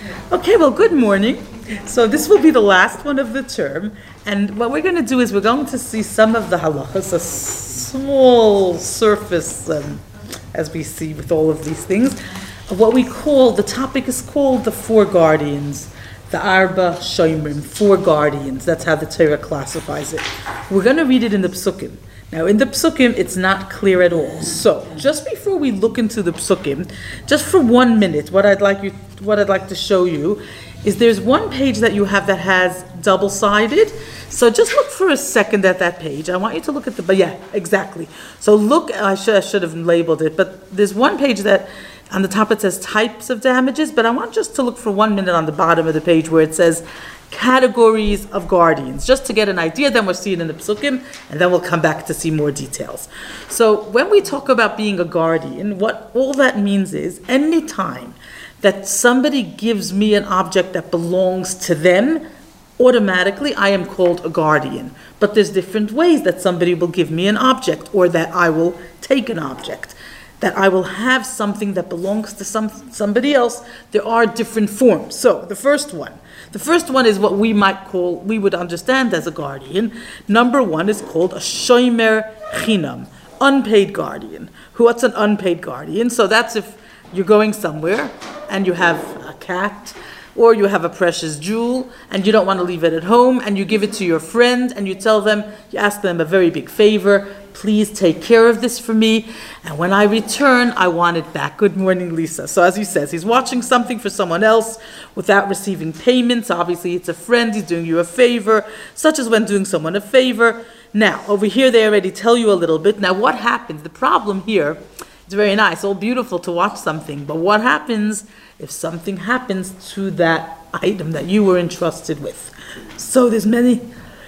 Okay, well, good morning. So this will be the last one of the term, and what we're going to do is we're going to see some of the halachas, a small surface, as we see with all of these things, of what we call, the topic is called the four guardians, the Arba Shoimrim, four guardians. That's how the Torah classifies it. We're going to read it in the Psukim. Now, in the Psukim, it's not clear at all. So, just before we look into the Psukim, just for 1 minute, what I'd like to show you is there's one page that you have that has double-sided. So just look for a second at that page. I want you to look at but yeah, exactly. So look, I should have labeled it, but there's one page that on the top it says types of damages, but I want just to look for 1 minute on the bottom of the page where it says categories of guardians, just to get an idea. Then we'll see it in the Psukim, and then we'll come back to see more details. So when we talk about being a guardian, what all that means is any time that somebody gives me an object that belongs to them, automatically I am called a guardian. But there's different ways that somebody will give me an object, or that I will take an object, that I will have something that belongs to somebody else. There are different forms. So the first one is what we would understand as a guardian. Number one is called a shomer chinam, unpaid guardian. What's an unpaid guardian? So that's if you're going somewhere and you have a cat or you have a precious jewel and you don't want to leave it at home, and you give it to your friend and you ask them a very big favor, please take care of this for me, and when I return, I want it back. Good morning, Lisa. So as he says, he's watching something for someone else without receiving payments. Obviously, it's a friend, he's doing you a favor, such as when doing someone a favor. Now, over here, they already tell you a little bit. Now, what happens? The problem here, it's very nice, all beautiful to watch something, but what happens if something happens to that item that you were entrusted with? So there's many,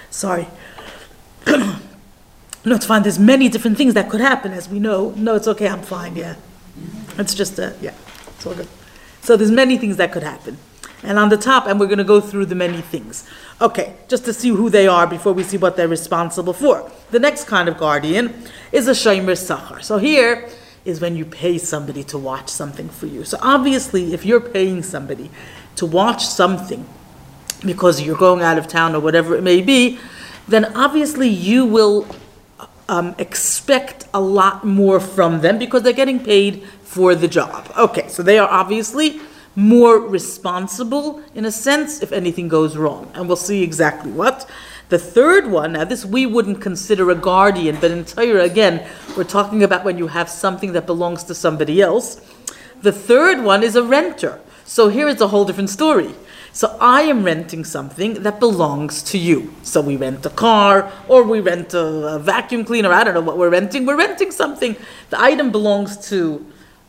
no, it's fine. There's many different things that could happen, as we know. No, it's okay. I'm fine. Yeah, it's just it's all good. So there's many things that could happen, and on the top, and we're going to go through the many things. Okay, just to see who they are before we see what they're responsible for. The next kind of guardian is a shomer sachar. So here is when you pay somebody to watch something for you. So obviously, if you're paying somebody to watch something because you're going out of town or whatever it may be, then obviously you will expect a lot more from them because they're getting paid for the job. Okay, so they are obviously more responsible in a sense if anything goes wrong, and we'll see exactly what. The third one, now this we wouldn't consider a guardian, but in Torah, again, we're talking about when you have something that belongs to somebody else. The third one is a renter. So here it's a whole different story. So I am renting something that belongs to you. So we rent a car, or we rent a vacuum cleaner. I don't know what we're renting. We're renting something. The item belongs to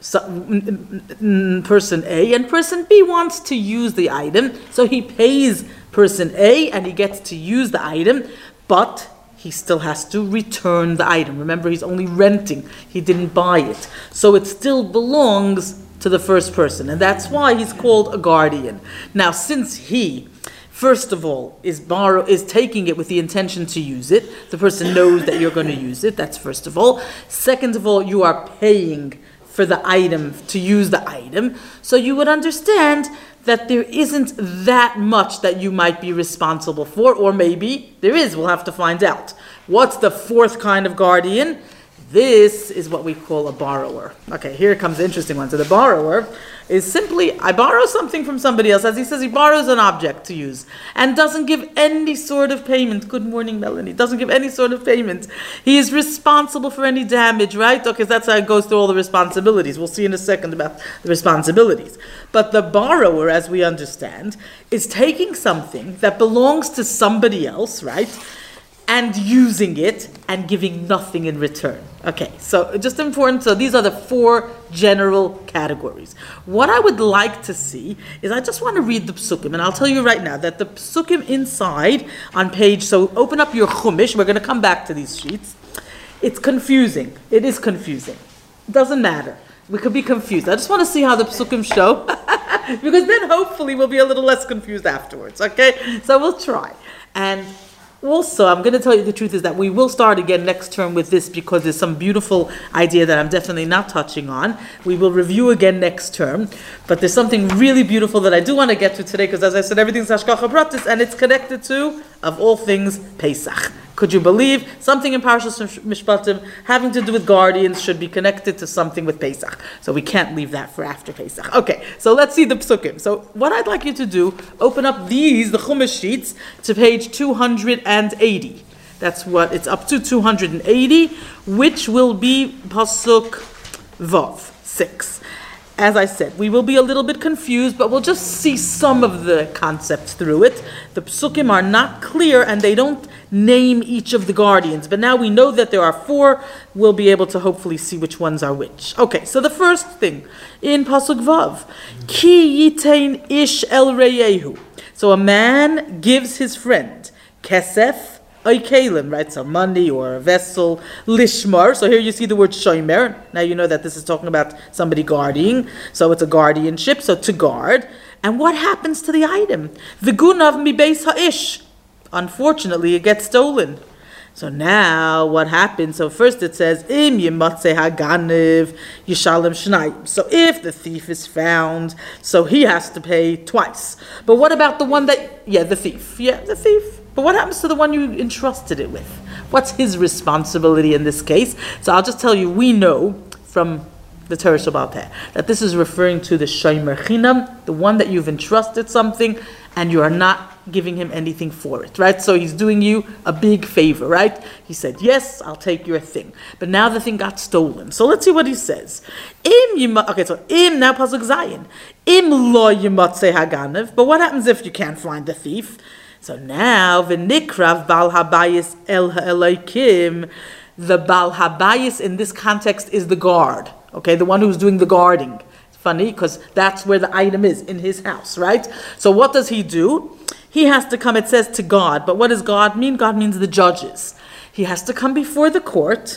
person A, and person B wants to use the item. So he pays person A, and he gets to use the item, but he still has to return the item. Remember, he's only renting. He didn't buy it. So it still belongs to the first person, and that's why he's called a guardian. Now, since he, first of all, is taking it with the intention to use it, the person knows that you're going to use it, that's first of all. Second of all, you are paying for the item, to use the item, so you would understand that there isn't that much that you might be responsible for, or maybe there is, we'll have to find out. What's the fourth kind of guardian? This is what we call a borrower. Okay, here comes the interesting one. So the borrower is simply, I borrow something from somebody else. As he says, he borrows an object to use and doesn't give any sort of payment. Good morning, Melanie. Doesn't give any sort of payment. He is responsible for any damage, right? Okay, that's how it goes through all the responsibilities. We'll see in a second about the responsibilities. But the borrower, as we understand, is taking something that belongs to somebody else, right? And using it and giving nothing in return. Okay, so just important. So these are the four general categories. What I would like to see is, I just want to read the Psukim, and I'll tell you right now that the Psukim inside on page, so open up your Chumash, we're going to come back to these sheets. It's confusing. It is confusing. It doesn't matter. We could be confused. I just want to see how the Psukim show, because then hopefully we'll be a little less confused afterwards, okay? So we'll try. And Also, I'm going to tell you the truth is that we will start again next term with this because there's some beautiful idea that I'm definitely not touching on. We will review again next term, but there's something really beautiful that I do want to get to today because, as I said, everything's Hashgacha Pratis and it's connected to, of all things, Pesach. Could you believe something in Parshas Mishpatim having to do with guardians should be connected to something with Pesach? So we can't leave that for after Pesach. Okay, so let's see the psukim. So what I'd like you to do, open up the Chumash sheets, to page 280. That's what it's up to, 280, which will be Pasuk Vav, 6. As I said, we will be a little bit confused, but we'll just see some of the concepts through it. The psukim are not clear, and they don't name each of the guardians. But now we know that there are 4. We'll be able to hopefully see which ones are which. Okay, so the first thing, in Pasuk Vav, Ki yitein ish el reyehu. So a man gives his friend, kesef, Oikelim, right? So money or a vessel, lishmar. So here you see the word shomer. Now you know that this is talking about somebody guarding. So it's a guardianship, so to guard. And what happens to the item? V'gunav mi beis ha'ish. Unfortunately, it gets stolen. So now what happens? So first it says, Im yimatze haganev yishalem shnayim. So if the thief is found, so he has to pay twice. But what about the one that, the thief. But what happens to the one you entrusted it with? What's his responsibility in this case? So I'll just tell you, we know from the Torah Sheba'al Peh that this is referring to the shomer chinam, the one that you've entrusted something and you are not giving him anything for it, right? So he's doing you a big favor, right? He said, yes, I'll take your thing. But now the thing got stolen. So let's see what he says. Im, now Pasuk Zayin. Im lo yimatze haganev. But what happens if you can't find the thief? So now, v'nikrav bal habayis el ha'elokim, the bal habayis in this context is the guard, okay, the one who's doing the guarding. It's funny, because that's where the item is, in his house, right? So what does he do? He has to come, it says to God, but what does God mean? God means the judges. He has to come before the court,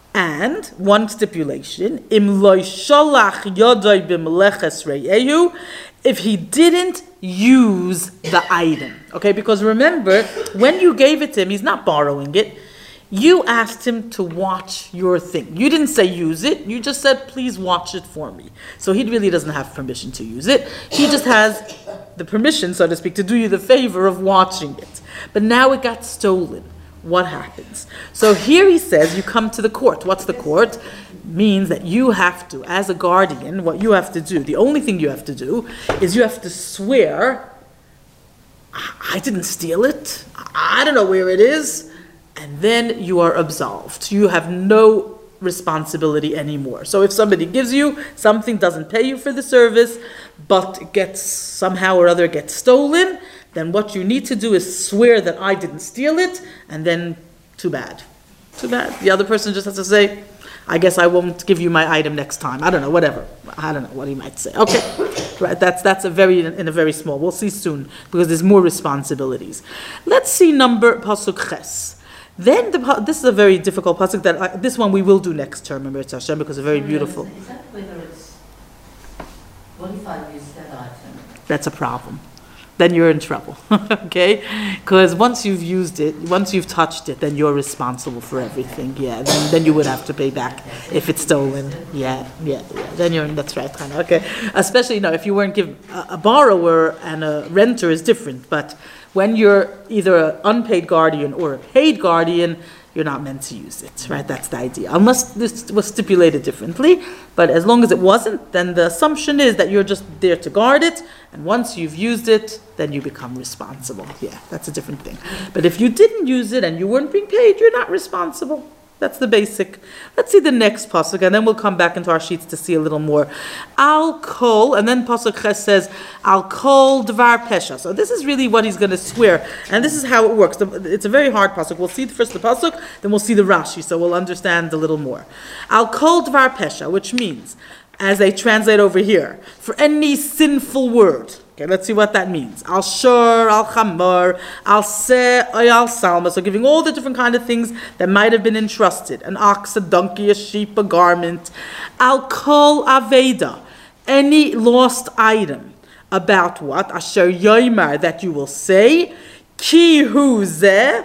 and one stipulation, im lo sholach yodai b'meleches re'ehu, if he didn't use the item. Okay, because remember, when you gave it to him, he's not borrowing it. You asked him to watch your thing. You didn't say use it. You just said, please watch it for me. So he really doesn't have permission to use it. He just has the permission, so to speak, to do you the favor of watching it. But now it got stolen. What happens? So here he says, you come to the court. What's the court? Means that you have to, as a guardian, what you have to do, the only thing you have to do is you have to swear, I didn't steal it, I don't know where it is, and then you are absolved. You have no responsibility anymore. So if somebody gives you something, doesn't pay you for the service, but it gets somehow or other gets stolen, then what you need to do is swear that I didn't steal it, and then too bad. Too bad. The other person just has to say, I guess I won't give you my item next time. I don't know, whatever. I don't know what he might say. Okay, right. That's a very small. We'll see soon because there's more responsibilities. Let's see number pasuk ches. Then this is a very difficult pasuk that this one we will do next term in Mirz Hashem because it's very beautiful. Is that whether it's what if I use that item? That's a problem. Then you're in trouble, okay? Because once you've used it, once you've touched it, then you're responsible for everything. Yeah, then you would have to pay back if it's stolen. Yeah. Then you're in, that's right, kind of, okay. Especially, if you weren't given, a borrower and a renter is different, but when you're either an unpaid guardian or a paid guardian, you're not meant to use it, right? That's the idea. Unless this was stipulated differently, but as long as it wasn't, then the assumption is that you're just there to guard it, and once you've used it, then you become responsible. Yeah, that's a different thing. But if you didn't use it and you weren't being paid, you're not responsible. That's the basic. Let's see the next pasuk, and then we'll come back into our sheets to see a little more. Al kol, and then pasuk ches says, Al kol dvar pesha. So this is really what he's going to swear, and this is how it works. It's a very hard pasuk. We'll see first the pasuk, then we'll see the Rashi, so we'll understand a little more. Al kol dvar pesha, which means, as they translate over here, for any sinful word. Okay, let's see what that means. Al shur, al chamor, al se, al salma. So giving all the different kind of things that might have been entrusted. An ox, a donkey, a sheep, a garment. Al kol aveda. Any lost item. About what? Asher yoymar, that you will say. Ki hu zeh,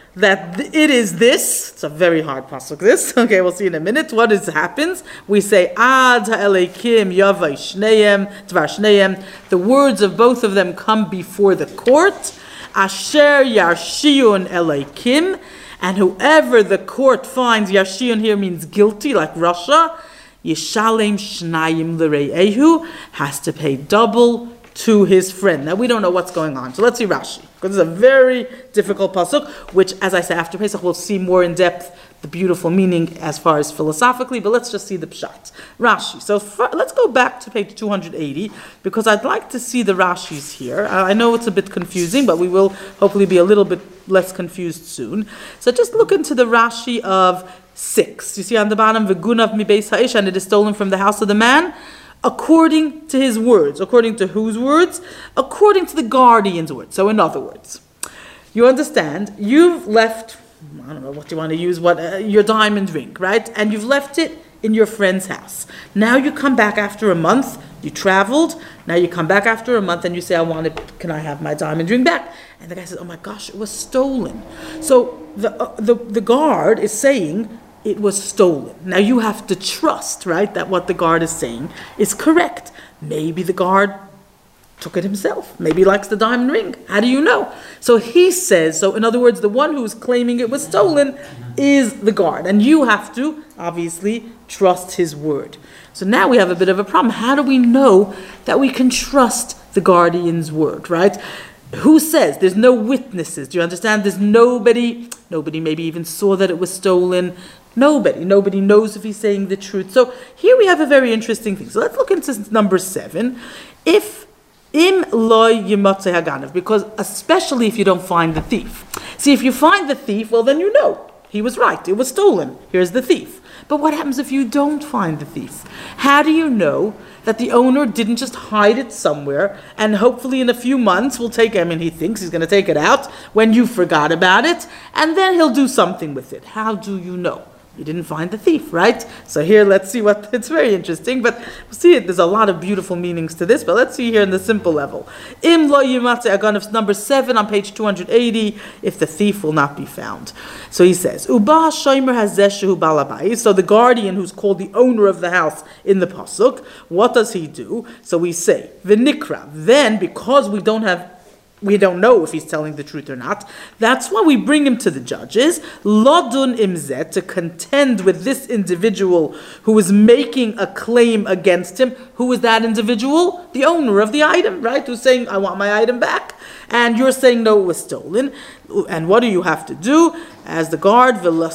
that it is this. It's a very hard pasuk, this. Okay, we'll see in a minute. What happens? We say, Ad ha'elekim yavai shneim, dvar shneim. The words of both of them come before the court. Asher yarshiyun elekim. And whoever the court finds, yarshiyun here means guilty, like Russia, yishalem shnayim l're'ehu, has to pay double to his friend. Now we don't know what's going on, so let's see Rashi, because it's a very difficult pasuk, which, as I say, after Pesach we'll see more in depth the beautiful meaning as far as philosophically, but let's just see the pshat. Rashi. So let's go back to page 280, because I'd like to see the Rashis here. I know it's a bit confusing, but we will hopefully be a little bit less confused soon. So just look into the Rashi of 6. You see on the bottom, V'gunav mi beis ha'ish, and it is stolen from the house of the man, according to his words. According to whose words? According to the guardian's words. So in other words, you understand, you've left, I don't know what you want to use, your diamond ring, right? And you've left it in your friend's house. Now you come back after a month, you traveled, now you come back after a month and you say, can I have my diamond ring back? And the guy says, oh my gosh, it was stolen. So the guard is saying, it was stolen. Now you have to trust, right, that what the guard is saying is correct. Maybe the guard took it himself. Maybe he likes the diamond ring. How do you know? So he says, so in other words, the one who's claiming it was stolen is the guard. And you have to, obviously, trust his word. So now we have a bit of a problem. How do we know that we can trust the guardian's word, right? Who says? There's no witnesses. Do you understand? There's nobody maybe even saw that it was stolen. Nobody knows if he's saying the truth. So here we have a very interesting thing. So let's look into number 7. If im loy yimatzeh haganav, because especially if you don't find the thief. See, if you find the thief, well then you know he was right. It was stolen. Here's the thief. But what happens if you don't find the thief? How do you know that the owner didn't just hide it somewhere and hopefully in a few months will take it? I mean, he thinks he's going to take it out when you forgot about it, and then he'll do something with it. How do you know? You didn't find the thief, right? So here, let's see it's very interesting, but we'll see it. There's a lot of beautiful meanings to this, but let's see here in the simple level. Im lo yimatzeh haganav, number 7 on page 280, if the thief will not be found. So he says, Uba shomer hazeh shehu bal habayis. So the guardian, who's called the owner of the house in the pasuk, what does he do? So we say, v'nikra. Then, because we don't know if he's telling the truth or not, that's why we bring him to the judges, lodun imzet, to contend with this individual who is making a claim against him. Who is that individual? The owner of the item, right? Who's saying, I want my item back. And you're saying, no, it was stolen. And what do you have to do? As the guard,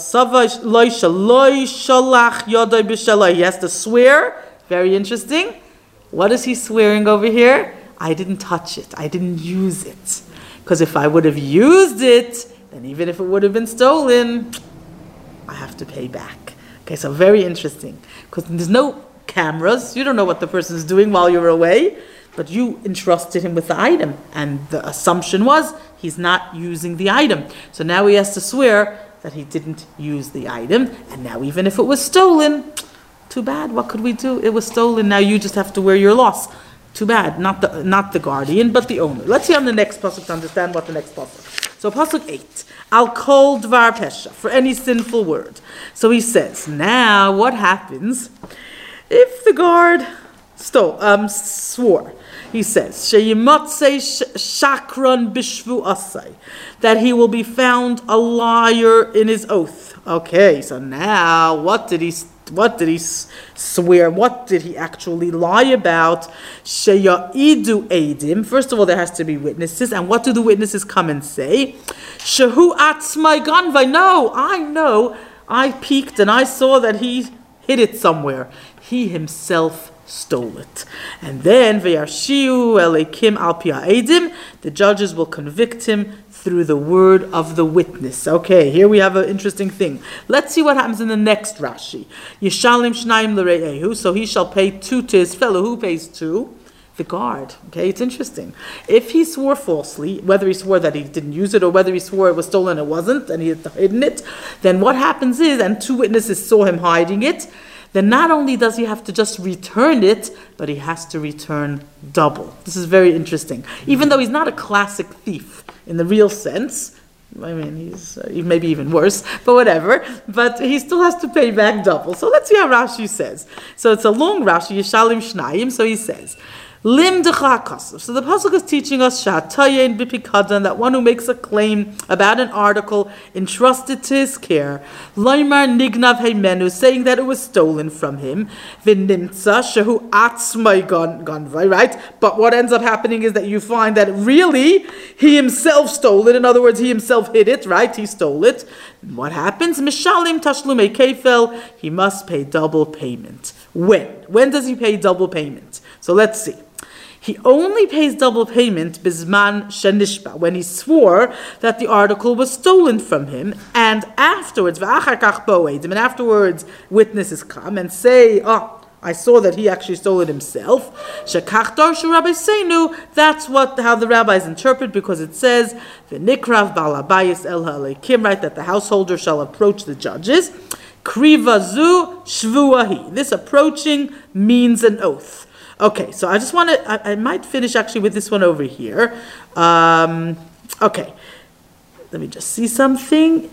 he has to swear. Very interesting. What is he swearing over here? I didn't touch it. I didn't use it. Because if I would have used it, then even if it would have been stolen, I have to pay back. Okay, so very interesting. Because there's no cameras. You don't know what the person is doing while you're away. But you entrusted him with the item. And the assumption was he's not using the item. So now he has to swear that he didn't use the item. And now even if it was stolen, too bad. What could we do? It was stolen. Now you just have to wear your loss. Too bad, not the guardian, but the owner. Let's see on the next pasuk to understand what the next pasuk. So pasuk 8, al kol dvar pesha, for any sinful word. So he says, now what happens if the guard swore? He says, sheyimatzeh shakran bishvu asay, that he will be found a liar in his oath. Okay, so now what did he swear? What did he actually lie about? Sheya'idu eidim. First of all, there has to be witnesses. And what do the witnesses come and say? Shehu atzmai ganvai. No, I peeked and I saw that he hid it somewhere. He himself stole it. And then ve'yarshiu elekim al pi ha'edim, the judges will convict him through the word of the witness. Okay, here we have an interesting thing. Let's see what happens in the next Rashi. Yishalim shnayim l're'ehu, so he shall pay 2 to his fellow. Who pays 2? The guard. Okay, it's interesting. If he swore falsely, whether he swore that he didn't use it or whether he swore it was stolen and it wasn't, and he had hidden it, then what happens is, and 2 witnesses saw him hiding it, then not only does he have to just return it, but he has to return double. This is very interesting. Even though he's not a classic thief in the real sense, I mean, he's maybe even worse, but whatever. But he still has to pay back double. So let's see how Rashi says. So it's a long Rashi, Yishalim Shnayim. So he says, Lim decha kasav. So the pasuk is teaching us shatayin bipikadan, that one who makes a claim about an article entrusted to his care, laimar nignav heimenu, saying that it was stolen from him, v'nimtza shehu atzmai ganvai, right? But what ends up happening is that you find that really he himself stole it. In other words, he himself hid it, right? He stole it. What happens? Mishalim tashlumei kefel. He must pay double payment. When? When does he pay double payment? So let's see. He only pays double payment bisman shenishba, when he swore that the article was stolen from him, and afterwards, and afterwards witnesses come and say, I saw that he actually stole it himself. That's how the rabbis interpret, because it says, V'nikrav balabayis el ha'alekim, right, that the householder shall approach the judges. Krivazu shvuahi. This approaching means an oath. Okay, so I just want to, I might finish actually with this one over here. Okay, let me just see something.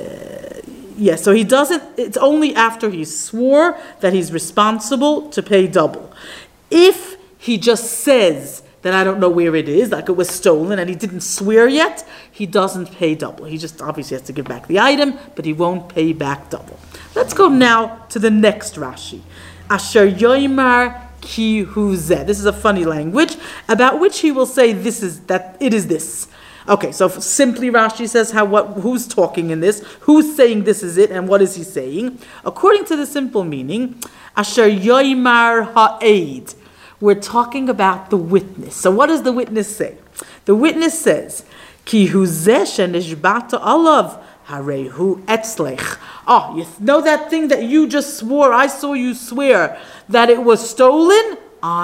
So he doesn't, it's only after he swore that he's responsible to pay double. If he just says that I don't know where it is, like it was stolen and he didn't swear yet, he doesn't pay double. He just obviously has to give back the item, but he won't pay back double. Let's go now to the next Rashi. Asher yoimar ki hu zeh. This is a funny language about which he will say it is this. Okay, so simply Rashi says who's talking in this, who's saying this is it, and what is he saying? According to the simple meaning, asher yoimar ha'eid, we're talking about the witness. So what does the witness say? The witness says, ki hu zeh shenishbata alav harehu etzlech. You know that thing that you just swore, I saw you swear that it was stolen?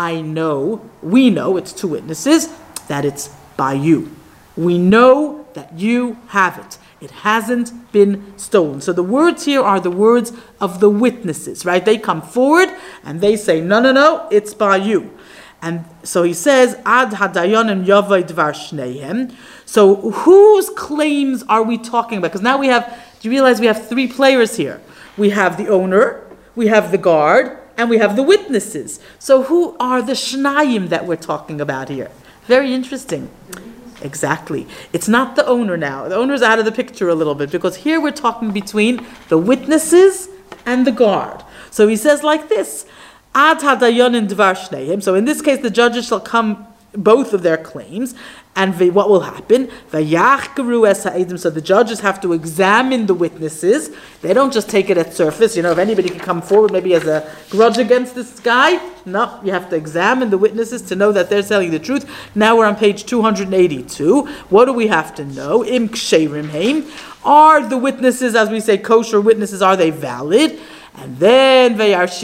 We know, it's two witnesses, that it's by you. We know that you have it. It hasn't been stolen. So the words here are the words of the witnesses, right? They come forward and they say, no, it's by you. And so he says, Ad hadayanim yavai dvar shnehem. So whose claims are we talking about? Because now do you realize we have three players here? We have the owner, we have the guard, and we have the witnesses. So who are the shnayim that we're talking about here? Very interesting. Exactly. It's not the owner now. The owner's out of the picture a little bit, because here we're talking between the witnesses and the guard. So he says like this, Ad hadayanim dvar shnehem. So in this case, the judges shall come both of their claims, and what will happen? Vayachkeru es ha'edim. So the judges have to examine the witnesses. They don't just take it at surface. If anybody can come forward, maybe has a grudge against this guy. No, you have to examine the witnesses to know that they're telling the truth. Now we're on page 282. What do we have to know? Im ksherim heim. Are the witnesses, as we say, kosher witnesses? Are they valid? And then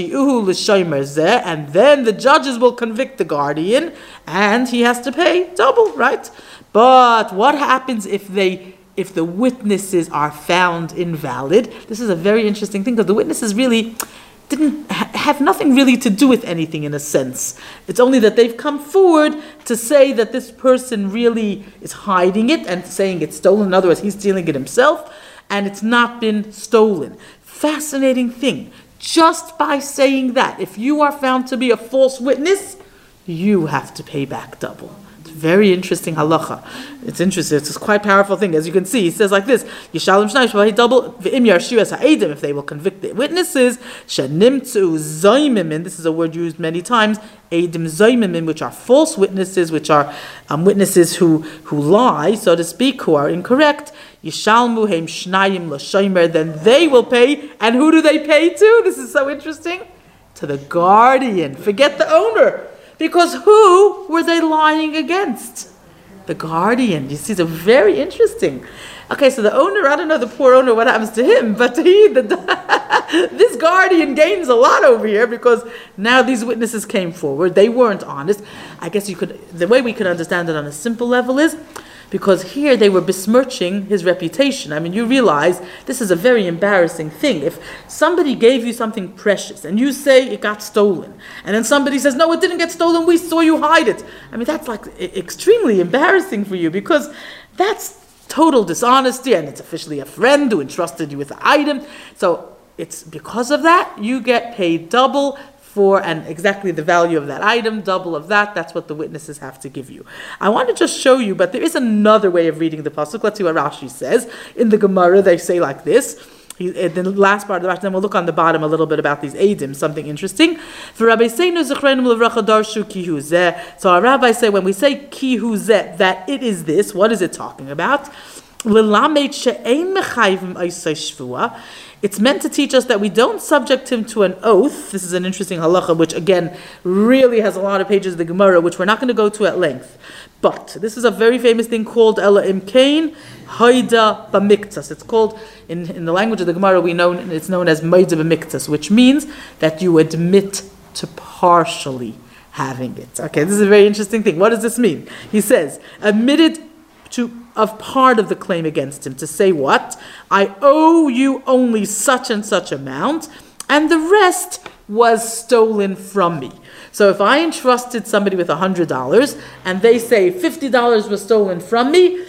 and then the judges will convict the guardian, and he has to pay double, right? But what happens if the witnesses are found invalid? This is a very interesting thing, because the witnesses really didn't have nothing really to do with anything in a sense. It's only that they've come forward to say that this person really is hiding it and saying it's stolen. In other words, he's stealing it himself, and it's not been stolen. Fascinating thing. Just by saying that, if you are found to be a false witness, you have to pay back double. It's very interesting halacha. It's interesting. It's a quite powerful thing. As you can see, he says like this: Yishalim shnayim shv'hay double v'im yarshu es ha'edim. If they will convict the witnesses, shenimtzu zoymim. This is a word used many times. Eidim zoymim, which are false witnesses, which are witnesses who lie, so to speak, who are incorrect. Yishalmu heim shnayim l'shomer. Then they will pay. And who do they pay to? This is so interesting. To the guardian. Forget the owner. Because who were they lying against? The guardian. You see, it's very interesting. Okay, so the owner, I don't know the poor owner, what happens to him, but this guardian gains a lot over here, because now these witnesses came forward. They weren't honest. I guess the way we could understand it on a simple level is, because here they were besmirching his reputation. I mean, you realize this is a very embarrassing thing. If somebody gave you something precious and you say it got stolen, and then somebody says, no, it didn't get stolen, we saw you hide it. I mean, that's like extremely embarrassing for you, because that's total dishonesty, and it's officially a friend who entrusted you with the item. So it's because of that, you get paid double for, and exactly the value of that item, double of that. That's what the witnesses have to give you. I want to just show you, but there is another way of reading the pasuk. Let's see what Rashi says. In the Gemara, they say like this. In the last part of the Rashi, then we'll look on the bottom a little bit about these Eidim, something interesting. For Rabbi Seinu Zechreinu L'Vracha Darshu Kihu Zeh. So our rabbis say, when we say Kihu Zeh, that it is this, what is it talking about? It's meant to teach us that we don't subject him to an oath. This is an interesting halacha, which again really has a lot of pages of the Gemara, which we're not going to go to at length. But this is a very famous thing called Ela Imkain Haida B'Miktas. It's called, in the language of the Gemara, it's known as Maida B'Miktas, which means that you admit to partially having it. Okay, this is a very interesting thing. What does this mean? He says, admitted of part of the claim against him, to say what? I owe you only such and such amount, and the rest was stolen from me. So if I entrusted somebody with $100 and they say $50 was stolen from me,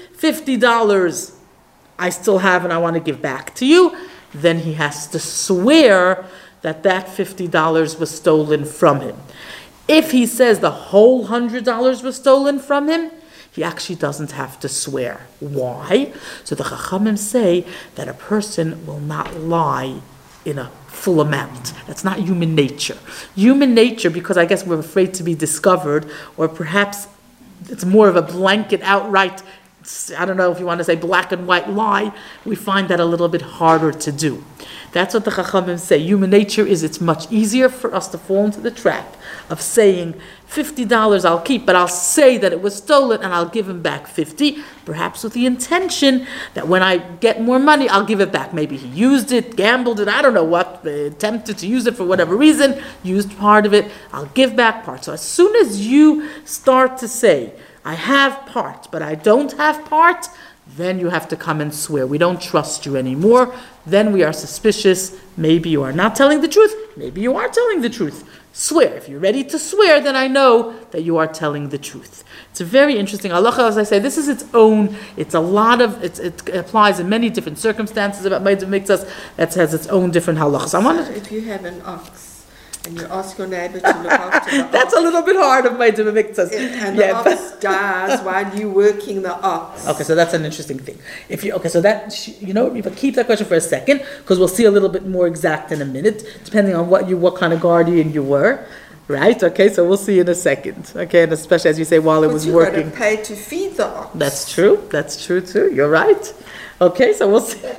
$50 I still have and I want to give back to you, then he has to swear that that $50 was stolen from him. If he says the whole $100 was stolen from him, he actually doesn't have to swear. Why? So the Chachamim say that a person will not lie in a full amount. That's not human nature. Human nature, because I guess we're afraid to be discovered, or perhaps it's more of a blanket, outright, I don't know if you want to say black and white lie, we find that a little bit harder to do. That's what the Chachamim say. Human nature is it's much easier for us to fall into the trap of saying, $50 I'll keep, but I'll say that it was stolen and I'll give him back 50, perhaps with the intention that when I get more money, I'll give it back. Maybe he used it, gambled it, I don't know what, attempted to use it for whatever reason, used part of it, I'll give back part. So as soon as you start to say, I have part, but I don't have part, then you have to come and swear. We don't trust you anymore. Then we are suspicious. Maybe you are not telling the truth. Maybe you are telling the truth. Swear. If you're ready to swear, then I know that you are telling the truth. It's a very interesting halacha. As I say, this is its own. It's a lot of. It applies in many different circumstances about Maida B'Miktas. That has its own different halachas. So if you have an ox and you ask your neighbor to look after the ox, that's a little bit hard of Maida B'Miktas. And the ox dies while you're working the ox. Okay, so that's an interesting thing. If you so that keep that question for a second, because we'll see a little bit more exact in a minute, depending on what kind of guardian you were. Right? Okay, so we'll see in a second. Okay, and especially as you say, while it was working. But you pay to feed the ox. That's true. That's true too. You're right. Okay, so we'll see.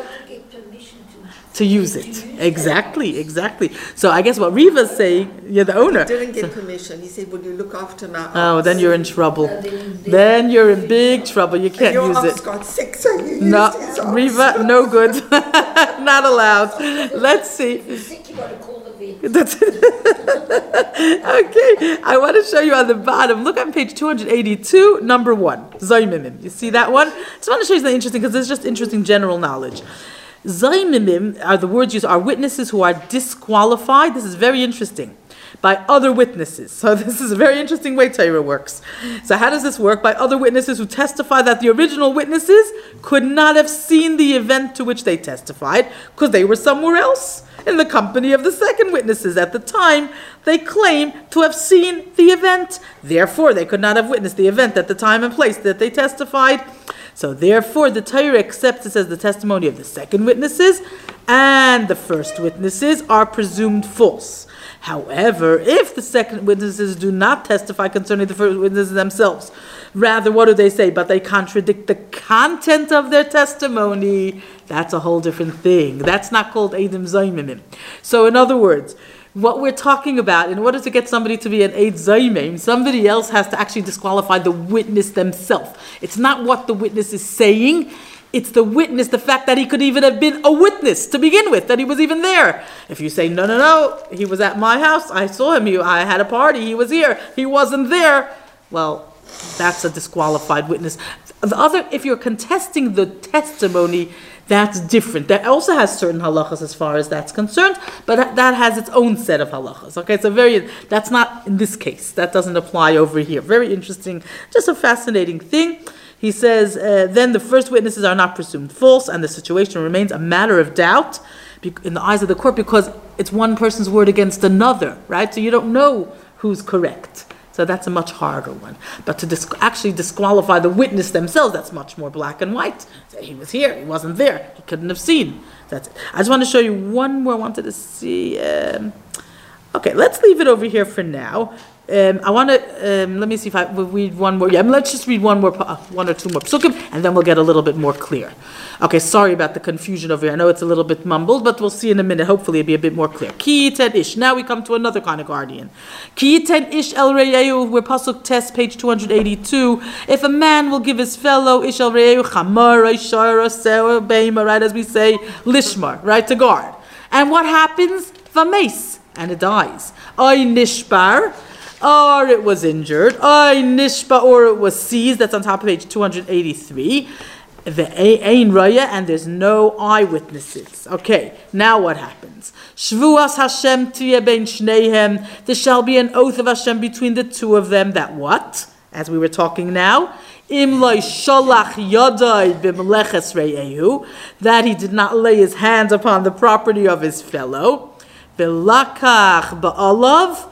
To use it. Exactly. So I guess what Riva's saying, you're the owner. He didn't get permission. He said, will you look after my ox? Oh, then you're in trouble. Then you're in big trouble. You can't use it. Your ox got sick, so you used his ox. Riva, no good. Not allowed. Let's see. If you're sick, you got to call the vet. Okay, I want to show you on the bottom. Look on page 282, number 1. Zaymimim. You see that one? Just want to show you something interesting, because it's just interesting general knowledge. Zaymimim are the words used, are witnesses who are disqualified. This is very interesting. By other witnesses. So this is a very interesting way Torah works. So how does this work? By other witnesses who testify that the original witnesses could not have seen the event to which they testified, because they were somewhere else in the company of the second witnesses. At the time, they claim to have seen the event. Therefore, they could not have witnessed the event at the time and place that they testified. So therefore, the Torah accepts this as the testimony of the second witnesses, and the first witnesses are presumed false. However, if the second witnesses do not testify concerning the first witnesses themselves, rather, what do they say? But they contradict the content of their testimony. That's a whole different thing. That's not called Eidim Zaymimim. So in other words, what we're talking about, in order to get somebody to be an Eid Zaymim, somebody else has to actually disqualify the witness themselves. It's not what the witness is saying. It's the witness, the fact that he could even have been a witness to begin with, that he was even there. If you say, no, he was at my house, I saw him, I had a party, he was here, he wasn't there, well, that's a disqualified witness. The other, if you're contesting the testimony, that's different. That also has certain halachas as far as that's concerned, but that has its own set of halachas. Okay, so that's not in this case. That doesn't apply over here. Very interesting, just a fascinating thing. He says, then the first witnesses are not presumed false, and the situation remains a matter of doubt in the eyes of the court because it's one person's word against another, right? So you don't know who's correct. So that's a much harder one. But to actually disqualify the witness themselves, that's much more black and white. So he was here, he wasn't there, he couldn't have seen. That's it. I just want to show you one more. I wanted to see. Okay, let's leave it over here for now. I want to, let me see if I will read one more. Yeah, let's just read one or two more psukim, and then we'll get a little bit more clear. Okay, sorry about the confusion over here. I know it's a little bit mumbled, but we'll see in a minute. Hopefully it'll be a bit more clear. Ki yiten ish. Now we come to another kind of guardian. Ki yiten ish el reyehu, we're pasuk test, page 282. If a man will give his fellow ish el reyehu, chamar, shara, sewa, beima, right, as we say, lishmar, right, to guard. And what happens? Vames, and it dies. Oy nishbar, or it was injured, nishba, or it was seized. That's on top of page 283. The ein raya, and there's no eyewitnesses. Okay, now what happens? Shvuas Hashem tiye bein shneihem. There shall be an oath of Hashem between the two of them. That what? As we were talking now, im loy sholach yadai b'meleches re'ehu, that he did not lay his hands upon the property of his fellow. V'lakach ba'alav.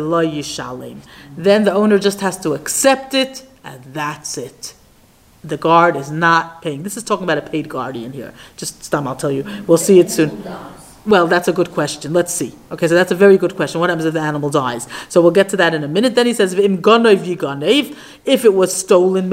Then the owner just has to accept it, and that's it. The guard is not paying. This is talking about a paid guardian here. Just stop, I'll tell you. We'll see it soon. Well, that's a good question. Let's see. Okay, so that's a very good question. What happens if the animal dies? So we'll get to that in a minute. Then he says, if it was stolen,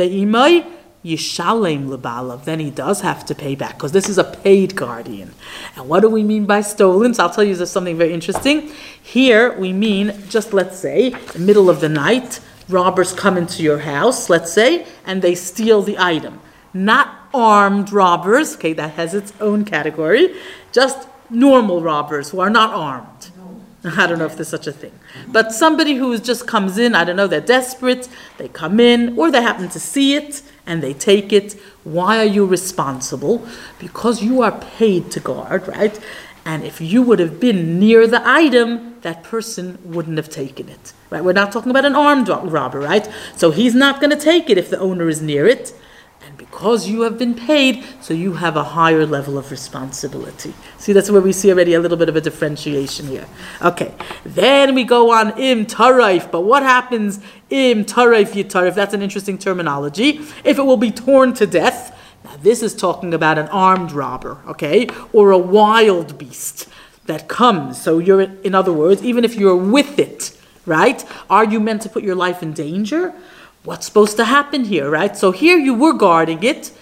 Yishalem lebalav, then he does have to pay back, because this is a paid guardian. And what do we mean by stolen? So I'll tell you there's something very interesting. Here we mean, just let's say, the middle of the night, robbers come into your house, let's say, and they steal the item. Not armed robbers, okay, that has its own category, just normal robbers who are not armed. I don't know if there's such a thing. But somebody who just comes in, I don't know, they're desperate, they come in, or they happen to see it, and they take it. Why are you responsible? Because you are paid to guard, right? And if you would have been near the item, that person wouldn't have taken it, right? We're not talking about an armed robber, right? So he's not going to take it if the owner is near it. And because you have been paid, so you have a higher level of responsibility. See, that's where we see already a little bit of a differentiation here. Okay, then we go on im tarif. But what happens im tarif yitarif? That's an interesting terminology. If it will be torn to death, now this is talking about an armed robber, okay, or a wild beast that comes. So you're, in other words, even if you're with it, right? Are you meant to put your life in danger? What's supposed to happen here, right? So here you were guarding it,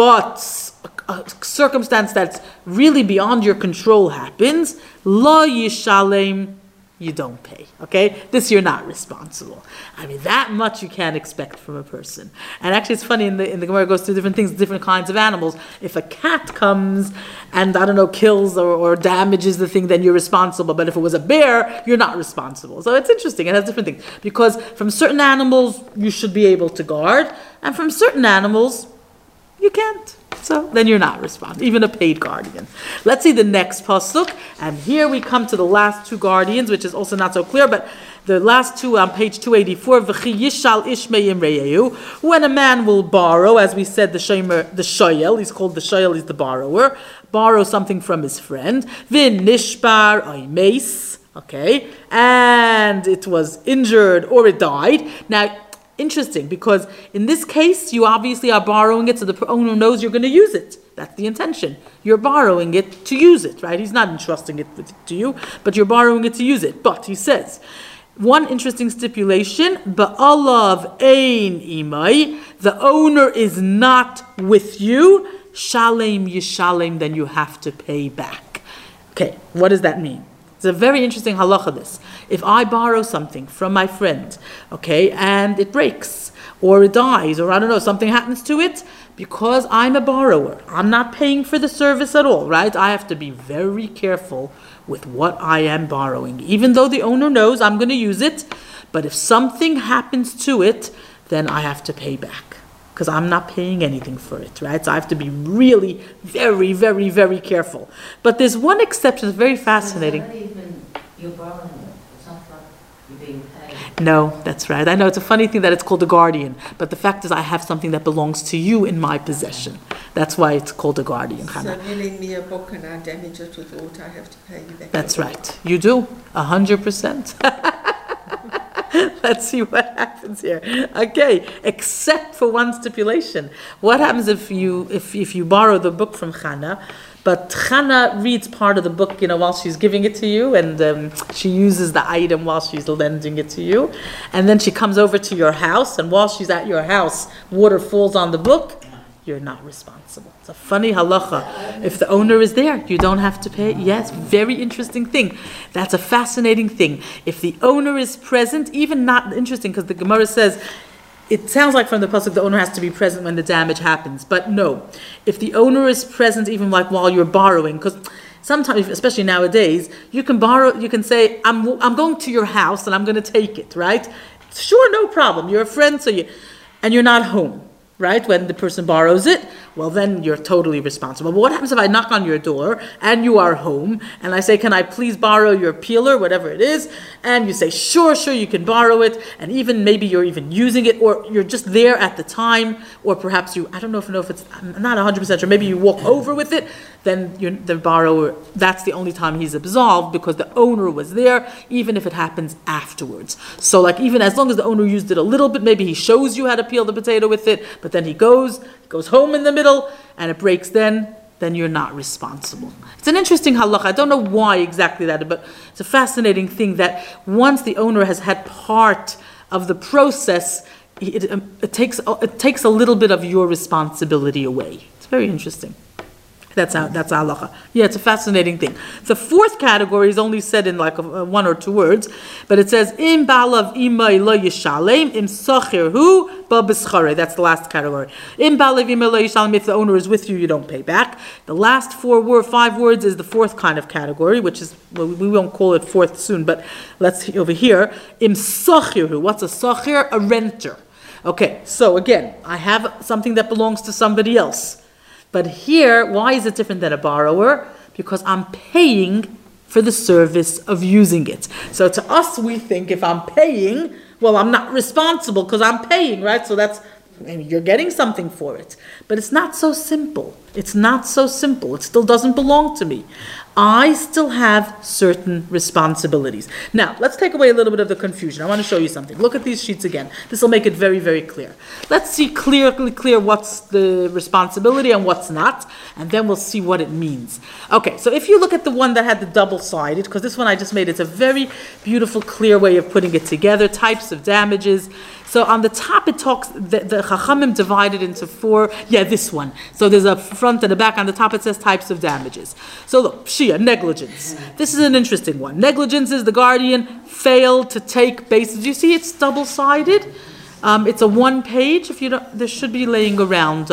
but a circumstance that's really beyond your control happens. Lo yishalem, you don't pay, okay? This you're not responsible. I mean, that much you can't expect from a person. And actually it's funny, in the Gemara it goes through different things, different kinds of animals. If a cat comes and, I don't know, kills or damages the thing, then you're responsible. But if it was a bear, you're not responsible. So it's interesting, it has different things. Because from certain animals, you should be able to guard, and from certain animals, you can't. So then you're not responsible, even a paid guardian. Let's see the next pasuk, and here we come to the last two guardians, which is also not so clear, but the last two on page 284. V'chi yishal ish me'im reyehu. When a man will borrow, as we said, the shoyel, he's called the shoyel, he's the borrower, borrow something from his friend. V'in nishbar oimeis, okay, and it was injured or it died. Now, interesting, because in this case, you obviously are borrowing it so the owner knows you're going to use it. That's the intention. You're borrowing it to use it, right? He's not entrusting it to you, but you're borrowing it to use it. But he says, one interesting stipulation, ba'alav ein imai, the owner is not with you, shalem yishalem, then you have to pay back. Okay, what does that mean? It's a very interesting halacha, this. If I borrow something from my friend, okay, and it breaks, or it dies, or I don't know, something happens to it, because I'm a borrower, I'm not paying for the service at all, right? I have to be very careful with what I am borrowing. Even though the owner knows I'm going to use it, but if something happens to it, then I have to pay back, because I'm not paying anything for it, right? So I have to be really very, very, very careful. But there's one exception that's very fascinating. So it's not even you're borrowing it. It's not like you're being paid. No, that's right. I know it's a funny thing that it's called a guardian, but the fact is I have something that belongs to you in my possession. That's why it's called a guardian, So Hannah. you lend me a book and I damage it with water, I have to pay you back. That's the book. right. You do, 100%. Let's see what happens here. Okay, except for one stipulation. What happens if you borrow the book from Hannah, but Hannah reads part of the book, while she's giving it to you, and she uses the item while she's lending it to you, and then she comes over to your house, and while she's at your house, water falls on the book, you're not responsible. It's a funny halacha. If the owner is there, you don't have to pay. Yes, very interesting thing. That's a fascinating thing. If the owner is present, even not interesting, because the Gemara says, it sounds like from the pasuk the owner has to be present when the damage happens, but no. If the owner is present, even like while you're borrowing, because sometimes, especially nowadays, you can say, I'm going to your house and I'm going to take it, right? Sure, no problem. You're a friend, and you're not home, right? When the person borrows it, well, then you're totally responsible. But what happens if I knock on your door and you are home and I say, can I please borrow your peeler, whatever it is? And you say, sure, you can borrow it. And even maybe you're even using it, or you're just there at the time, or perhaps I don't know if it's, I'm not 100% sure, maybe you walk over with it, then the borrower, that's the only time he's absolved because the owner was there, even if it happens afterwards. So like even as long as the owner used it a little bit, maybe he shows you how to peel the potato with it, but then he goes home in the middle and it breaks then you're not responsible. It's an interesting halacha. I don't know why exactly that, but it's a fascinating thing that once the owner has had part of the process, it takes a little bit of your responsibility away. It's very interesting. That's halacha. Yeah, it's a fascinating thing. The fourth category is only said in like one or two words, but it says im ba'alav imay lo yishalem im socher hu ba b'schare. That's the last category. Im ba'alav imay lo yishalem, if the owner is with you, you don't pay back. The last 5 words is the fourth kind of category, which is, well, we won't call it fourth soon, but let's see over here. Im socher hu. What's a socher? A renter. Okay, so again, I have something that belongs to somebody else. But here, why is it different than a borrower? Because I'm paying for the service of using it. So to us, we think if I'm paying, well, I'm not responsible because I'm paying, right? So you're getting something for it. But it's not so simple. It's not so simple. It still doesn't belong to me. I still have certain responsibilities. Now, let's take away a little bit of the confusion. I want to show you something. Look at these sheets again. This will make it very, very clear. Let's see clear what's the responsibility and what's not, and then we'll see what it means. Okay, so if you look at the one that had the double-sided, because this one I just made, it's a very beautiful, clear way of putting it together, types of damages. So on the top it talks, the Chachamim divided into 4, this one. So there's a front and a back. On the top it says types of damages. So look, Shia, negligence. This is an interesting one. Negligence is the guardian failed to take basis. Do you see it's double-sided? It's a 1 page. If you don't, there should be laying around.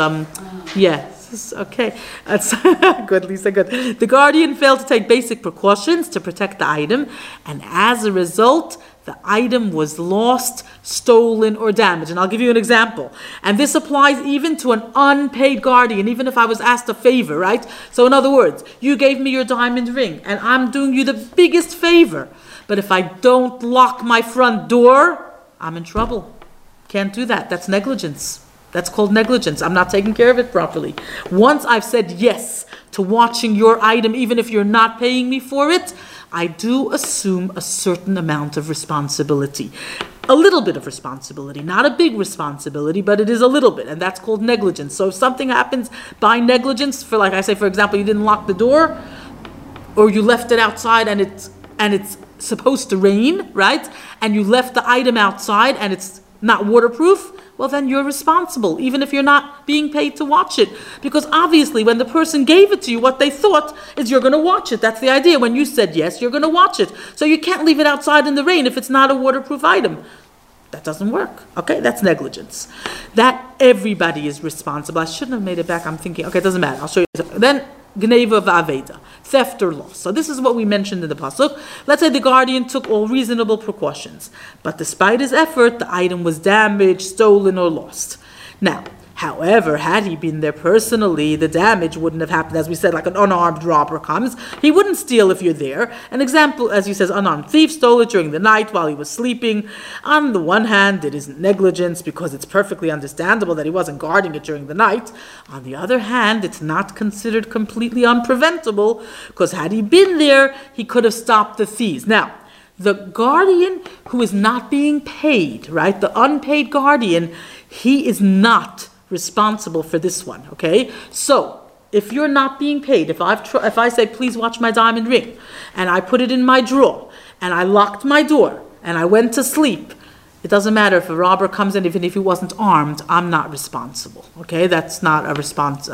Okay, that's good, Lisa, good. The guardian failed to take basic precautions to protect the item, and as a result, the item was lost, stolen, or damaged. And I'll give you an example. And this applies even to an unpaid guardian, even if I was asked a favor, right? So in other words, you gave me your diamond ring, and I'm doing you the biggest favor. But if I don't lock my front door, I'm in trouble. Can't do that. That's negligence. That's called negligence. I'm not taking care of it properly. Once I've said yes to watching your item, even if you're not paying me for it, I do assume a certain amount of responsibility. A little bit of responsibility. Not a big responsibility, but it is a little bit, and that's called negligence. So if something happens by negligence, for like I say, for example, you didn't lock the door, or you left it outside and it's supposed to rain, right? And you left the item outside and it's not waterproof, well then you're responsible, even if you're not being paid to watch it. Because obviously when the person gave it to you, what they thought is you're going to watch it. That's the idea. When you said yes, you're going to watch it. So you can't leave it outside in the rain if it's not a waterproof item. That doesn't work. Okay, that's negligence. That everybody is responsible. I shouldn't have made it back. I'm thinking, okay, it doesn't matter. I'll show you. Then Gneva v'aveda, theft or loss. So this is what we mentioned in the pasuk. Let's say the guardian took all reasonable precautions, but despite his effort, the item was damaged, stolen, or lost. Now, However, had he been there personally, the damage wouldn't have happened. As we said, like an unarmed robber comes, he wouldn't steal if you're there. An example, as he says, unarmed thief stole it during the night while he was sleeping. On the one hand, it isn't negligence because it's perfectly understandable that he wasn't guarding it during the night. On the other hand, it's not considered completely unpreventable because had he been there, he could have stopped the thieves. Now, the guardian who is not being paid, right, the unpaid guardian, he is not responsible for this one, okay? So, if you're not being paid, if I say, please watch my diamond ring, and I put it in my drawer, and I locked my door, and I went to sleep, it doesn't matter if a robber comes in, even if he wasn't armed, I'm not responsible, okay? That's not a response.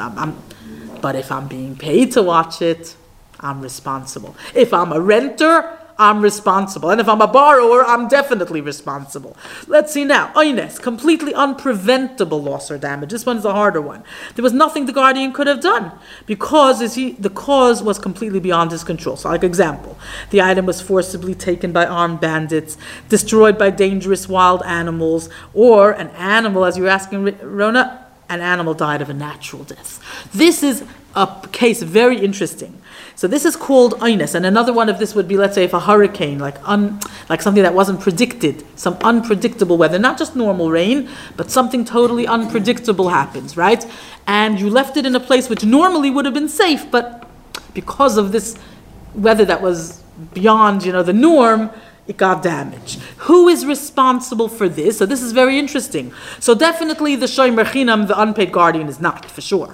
But if I'm being paid to watch it, I'm responsible. If I'm a renter, I'm responsible. And if I'm a borrower, I'm definitely responsible. Let's see now. Oynes, completely unpreventable loss or damage. This one is a harder one. There was nothing the guardian could have done because the cause was completely beyond his control. So, like example, the item was forcibly taken by armed bandits, destroyed by dangerous wild animals, or an animal, as you were asking, Rona, an animal died of a natural death. This is a case very interesting. So this is called Oynes, and another one of this would be, let's say, if a hurricane, like something that wasn't predicted, some unpredictable weather, not just normal rain, but something totally unpredictable happens, right? And you left it in a place which normally would have been safe, but because of this weather that was beyond, the norm, it got damaged. Who is responsible for this? So this is very interesting. So definitely the shomer chinam, the unpaid guardian, is not, for sure.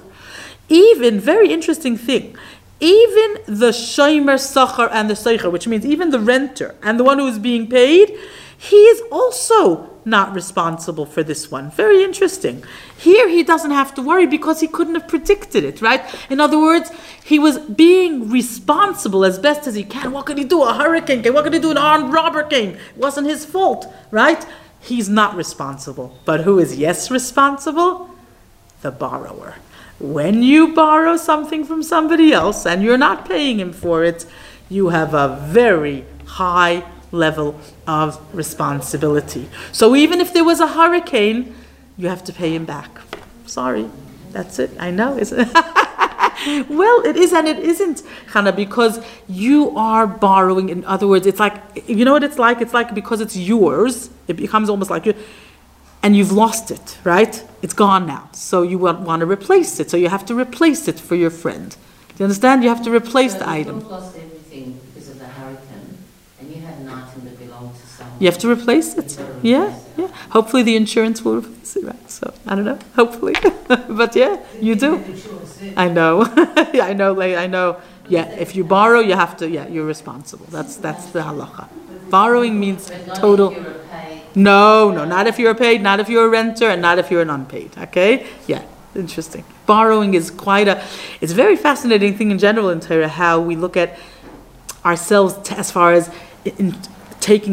Even, very interesting thing, even the shomer sachar and the seicher, which means even the renter and the one who is being paid, he is also not responsible for this one. Very interesting. Here he doesn't have to worry because he couldn't have predicted it, right? In other words, he was being responsible as best as he can. What could he do? A hurricane came. What could he do? An armed robber came. It wasn't his fault, right? He's not responsible. But who is yes responsible? The borrower. When you borrow something from somebody else and you're not paying him for it, you have a very high level of responsibility. So even if there was a hurricane, you have to pay him back. Sorry, that's it. I know, isn't it? Well, it is and it isn't, Hannah, because you are borrowing. In other words, it's like, you know what it's like? It's like because it's yours, it becomes almost like you. And you've lost it, right? It's gone now. So you want to replace it. So you have to replace it for your friend. Do you understand? You have to replace the item. You lost everything because of the hurricane, and you had an item that belonged to someone. You have to replace it. Yeah. Hopefully the insurance will replace it, right? So, I don't know. Hopefully. But yeah, you do. I know. I know. Yeah, if you borrow, you have to, you're responsible. That's the halacha. Borrowing means total... No, not if you're paid, not if you're a renter, and not if you're an unpaid, okay? Yeah, interesting. Borrowing is it's a very fascinating thing in general in Torah, how we look at ourselves as far as in taking,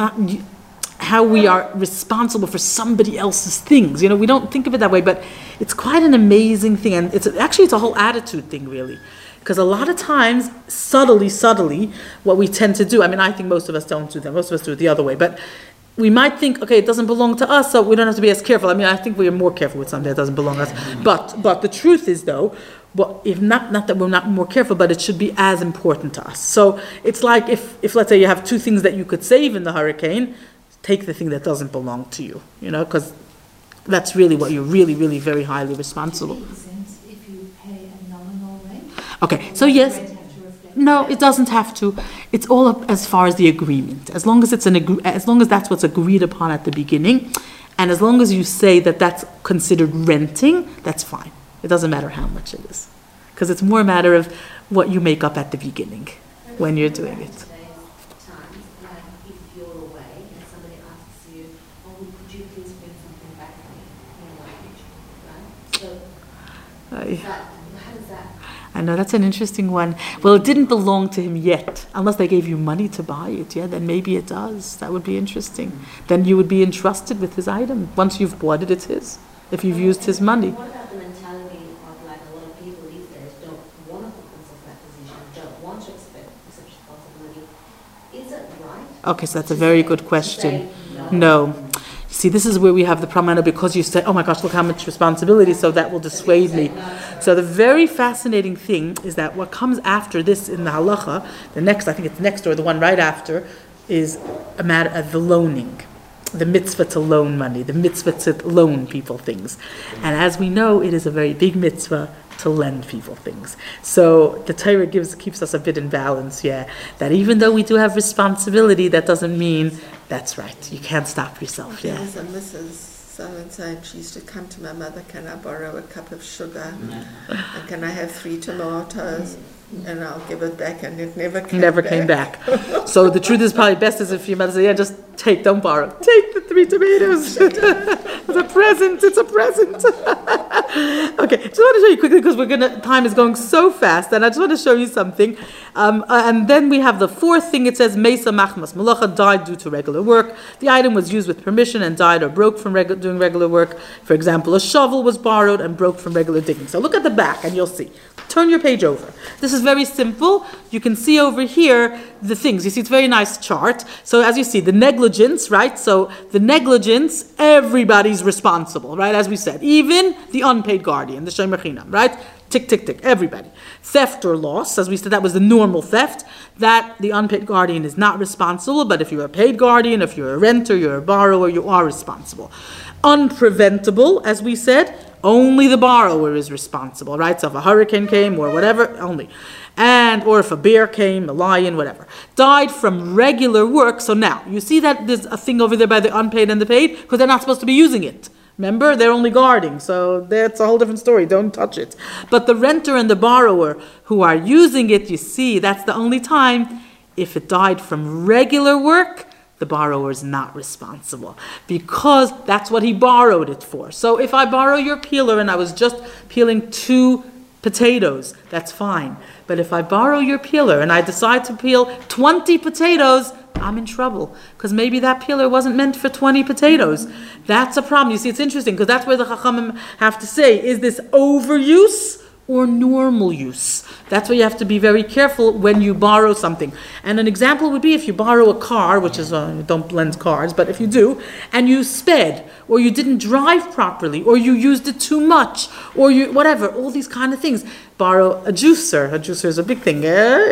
how we are responsible for somebody else's things. We don't think of it that way, but it's quite an amazing thing, and it's a whole attitude thing, really. Because a lot of times, subtly, what we tend to do, I think most of us don't do that, most of us do it the other way, but we might think, okay, it doesn't belong to us, so we don't have to be as careful. I think we are more careful with something that doesn't belong to us. But the truth is, though, if not that we're not more careful, but it should be as important to us. So it's like if let's say you have two things that you could save in the hurricane, take the thing that doesn't belong to you, because that's really what you're really, really very highly responsible. If you pay a nominal rate? Okay, so yes. No, it doesn't have to. It's all up as far as the agreement. As long as as long as that's what's agreed upon at the beginning, and as long as you say that that's considered renting, that's fine. It doesn't matter how much it is, because it's more a matter of what you make up at the beginning when you're doing it. Times, like if you're away and somebody asks you, "Oh, could you please bring something back in your luggage?" Right? So, how does that? I know, that's an interesting one. Well, it didn't belong to him yet, unless they gave you money to buy it. Yeah, then maybe it does. That would be interesting. Then you would be entrusted with his item. Once you've bought it, it's his. If you've used his money. What about the mentality of a lot of people these days don't want to put themselves in that position, don't want to expect such responsibility? Is it right? Okay, so that's a very good question. No. See, this is where we have the problem, because you say, oh my gosh, look how much responsibility, so that will dissuade me. So the very fascinating thing is that what comes after this in the halacha, the next, I think it's next or the one right after, is a matter of the loaning. The mitzvah to loan money, the mitzvah to loan people things. And as we know, it is a very big mitzvah to lend people things. So the Torah keeps us a bit in balance, that even though we do have responsibility, that doesn't mean that's right. You can't stop yourself, There was a Mrs. So-and-so, and she used to come to my mother, can I borrow a cup of sugar? And can I have 3 tomatoes? And I'll give it back, and it never came back. So the truth is probably best is if your mother says, just take, don't borrow. Take the 3 tomatoes. It's a present. It's a present. Okay, just want to show you quickly because time is going so fast, and I just want to show you something. And then we have the fourth thing. It says Mesa Machmas Malacha died due to regular work. The item was used with permission and died or broke from doing regular work. For example, a shovel was borrowed and broke from regular digging. So look at the back, and you'll see. Turn your page over. This is very simple. You can see over here the things. You see, it's a very nice chart. So as you see, the negligence, right? So the negligence, everybody's responsible, right? As we said, even the unpaid guardian, the shomer chinam, right? Tick, tick, tick, everybody. Theft or loss, as we said, that was the normal theft. That the unpaid guardian is not responsible, but if you're a paid guardian, if you're a renter, you're a borrower, you are responsible. Unpreventable, as we said, only the borrower is responsible, right? So if a hurricane came or whatever, only. Or if a bear came, a lion, whatever. Died from regular work. So now, you see that there's a thing over there by the unpaid and the paid? Because they're not supposed to be using it. Remember, they're only guarding, so that's a whole different story. Don't touch it. But the renter and the borrower who are using it, you see, that's the only time. If it died from regular work, the borrower is not responsible because that's what he borrowed it for. So if I borrow your peeler and I was just peeling 2 potatoes, that's fine. But if I borrow your peeler and I decide to peel 20 potatoes, I'm in trouble because maybe that peeler wasn't meant for 20 potatoes. That's a problem. You see, it's interesting because that's where the Chachamim have to say, is this overuse or normal use? That's why you have to be very careful when you borrow something. And an example would be if you borrow a car, which is, don't lend cars, but if you do, and you sped, or you didn't drive properly, or you used it too much, or you, whatever, all these kind of things. Borrow a juicer. A juicer is a big thing.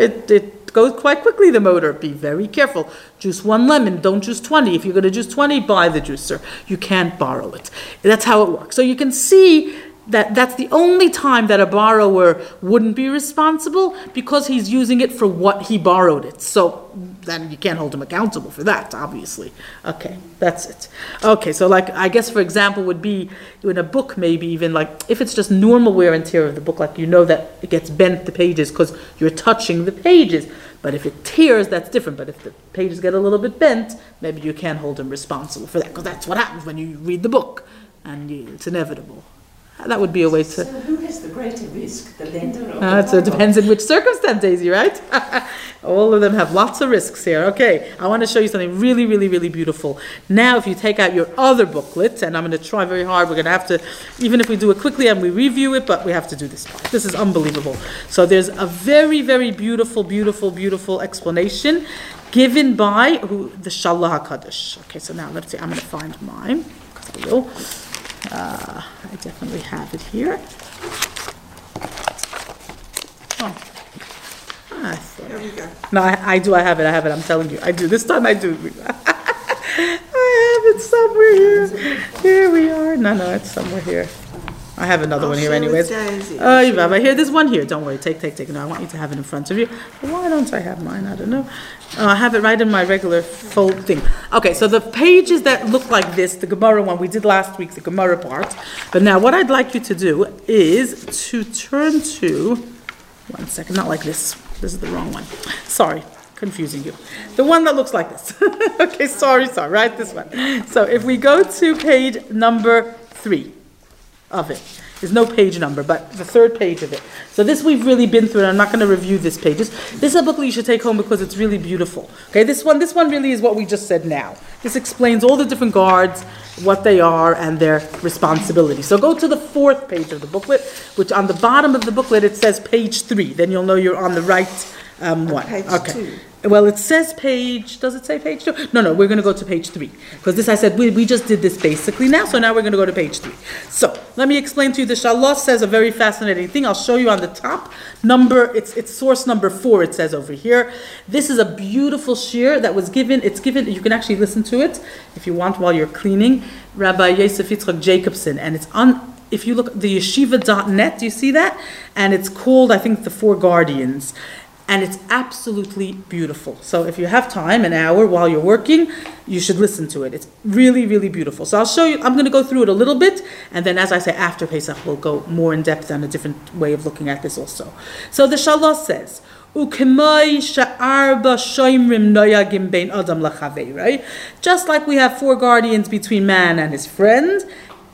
It goes quite quickly, the motor. Be very careful. Juice 1 lemon, don't juice 20. If you're going to juice 20, buy the juicer. You can't borrow it. That's how it works. So you can see that's the only time that a borrower wouldn't be responsible because he's using it for what he borrowed it. So then you can't hold him accountable for that, obviously. Okay, that's it. Okay, so like, I guess for example would be in a book, maybe even like, if it's just normal wear and tear of the book, like you know that it gets bent, the pages, because you're touching the pages. But if it tears, that's different. But if the pages get a little bit bent, maybe you can't hold him responsible for that, because that's what happens when you read the book, and it's inevitable. That would be a way to... So who has the greater risk, the lender or the borrower? So it depends in which circumstance, Daisy, right? All of them have lots of risks here. Okay, I want to show you something really, really, really beautiful. Now, if you take out your other booklet, and I'm going to try very hard, we're going to have to, even if we do it quickly and we review it, but we have to do this part. This is unbelievable. So there's a very, very beautiful, beautiful, beautiful explanation given by the Shalah HaKadosh. Okay, so now let's see, I'm going to find mine, because I will. I definitely have it here. Here we go. No, I do. I have it. I'm telling you. I do. This time I do. I have it somewhere here. Here we are. No, it's somewhere here. I have another one here anyways. Here, there's one here. Don't worry. Take. No, I want you to have it in front of you. Why don't I have mine? I don't know. I have it right in my regular fold thing. Okay, so the pages that look like this, the Gemara one, we did last week, the Gemara part. But now what I'd like you to do is to turn to, one second, not like this. This is the wrong one. Sorry, confusing you. The one that looks like this. Okay, sorry, right? This one. So if we go to page number 3 of it. There's no page number, but the 3rd page of it. So this we've really been through, and I'm not going to review this pages. This is a booklet you should take home because it's really beautiful. Okay, this one really is what we just said now. This explains all the different guards, what they are, and their responsibility. So go to the 4th page of the booklet, which on the bottom of the booklet it says page 3. Then you'll know you're on the right one. Page okay. 2. Well, it says page, does it say page 2? No, we're going to go to page 3. Because this, I said, we just did this basically now, so now we're going to go to page 3. So, let me explain to you. The Shalosh says a very fascinating thing. I'll show you on the top. It's source number 4, it says over here. This is a beautiful shir that was given, you can actually listen to it if you want while you're cleaning. Rabbi Yosef Yitzchak Jacobson, and it's on, if you look at the yeshiva.net, do you see that? And it's called, I think, The Four Guardians. And it's absolutely beautiful. So if you have time, an hour while you're working, you should listen to it. It's really, really beautiful. So I'll show you, I'm going to go through it a little bit, and then as I say, after Pesach, we'll go more in depth on a different way of looking at this also. So the Shalosh says, right? Just like we have 4 guardians between man and his friend,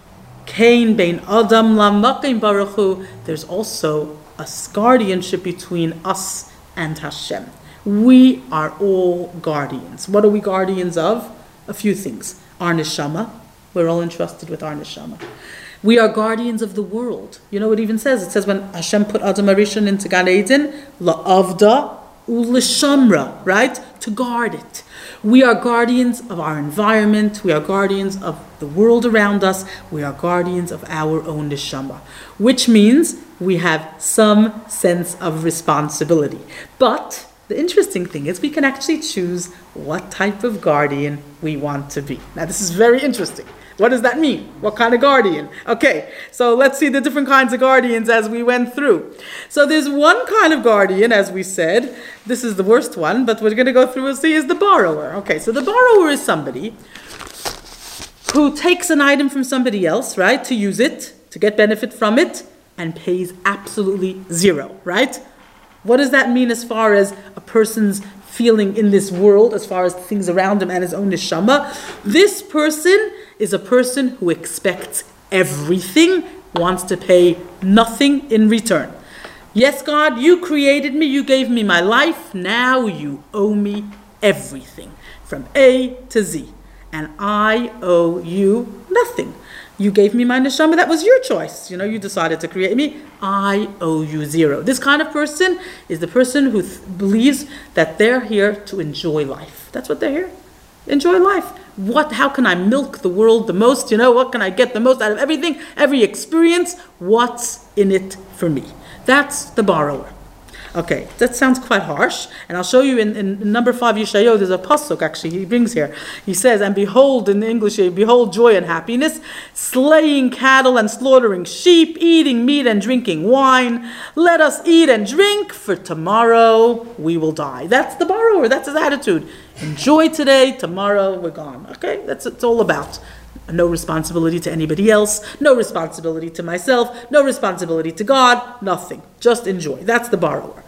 there's also a guardianship between us and Hashem. We are all guardians. What are we guardians of? A few things. Our neshama. We're all entrusted with our neshama. We are guardians of the world. You know what it even says? It says when Hashem put Adam Arishon into Gan Eden, la'avda u'lishamra, right? To guard it. We are guardians of our environment. We are guardians of the world around us. We are guardians of our own neshama. Which means we have some sense of responsibility. But the interesting thing is we can actually choose what type of guardian we want to be. Now this is very interesting. What does that mean? What kind of guardian? Okay, so let's see the different kinds of guardians as we went through. So there's one kind of guardian, as we said. This is the worst one, but we're going to go through and see is the borrower. Okay, so the borrower is somebody who takes an item from somebody else, right, to use it, to get benefit from it, and pays absolutely zero, right? What does that mean as far as a person's feeling in this world, as far as things around him and his own neshama? This person is a person who expects everything, wants to pay nothing in return. Yes, God, you created me, you gave me my life, now you owe me everything, from A to Z, and I owe you nothing. You gave me my neshama, that was your choice. You know, you decided to create me, I owe you zero. This kind of person is the person who believes that they're here to enjoy life. That's what they're here. Enjoy life. How can I milk the world the most? You know, what can I get the most out of everything, every experience? What's in it for me? That's the borrower. Okay, that sounds quite harsh, and I'll show you in number 5 Yeshayahu, there's a pasuk actually he brings here. He says, and behold, in the English, behold joy and happiness, slaying cattle and slaughtering sheep, eating meat and drinking wine. Let us eat and drink, for tomorrow we will die. That's the borrower, that's his attitude. Enjoy today, tomorrow we're gone. Okay, that's what it's all about. No responsibility to anybody else, no responsibility to myself, no responsibility to God, nothing. Just enjoy. That's the borrower.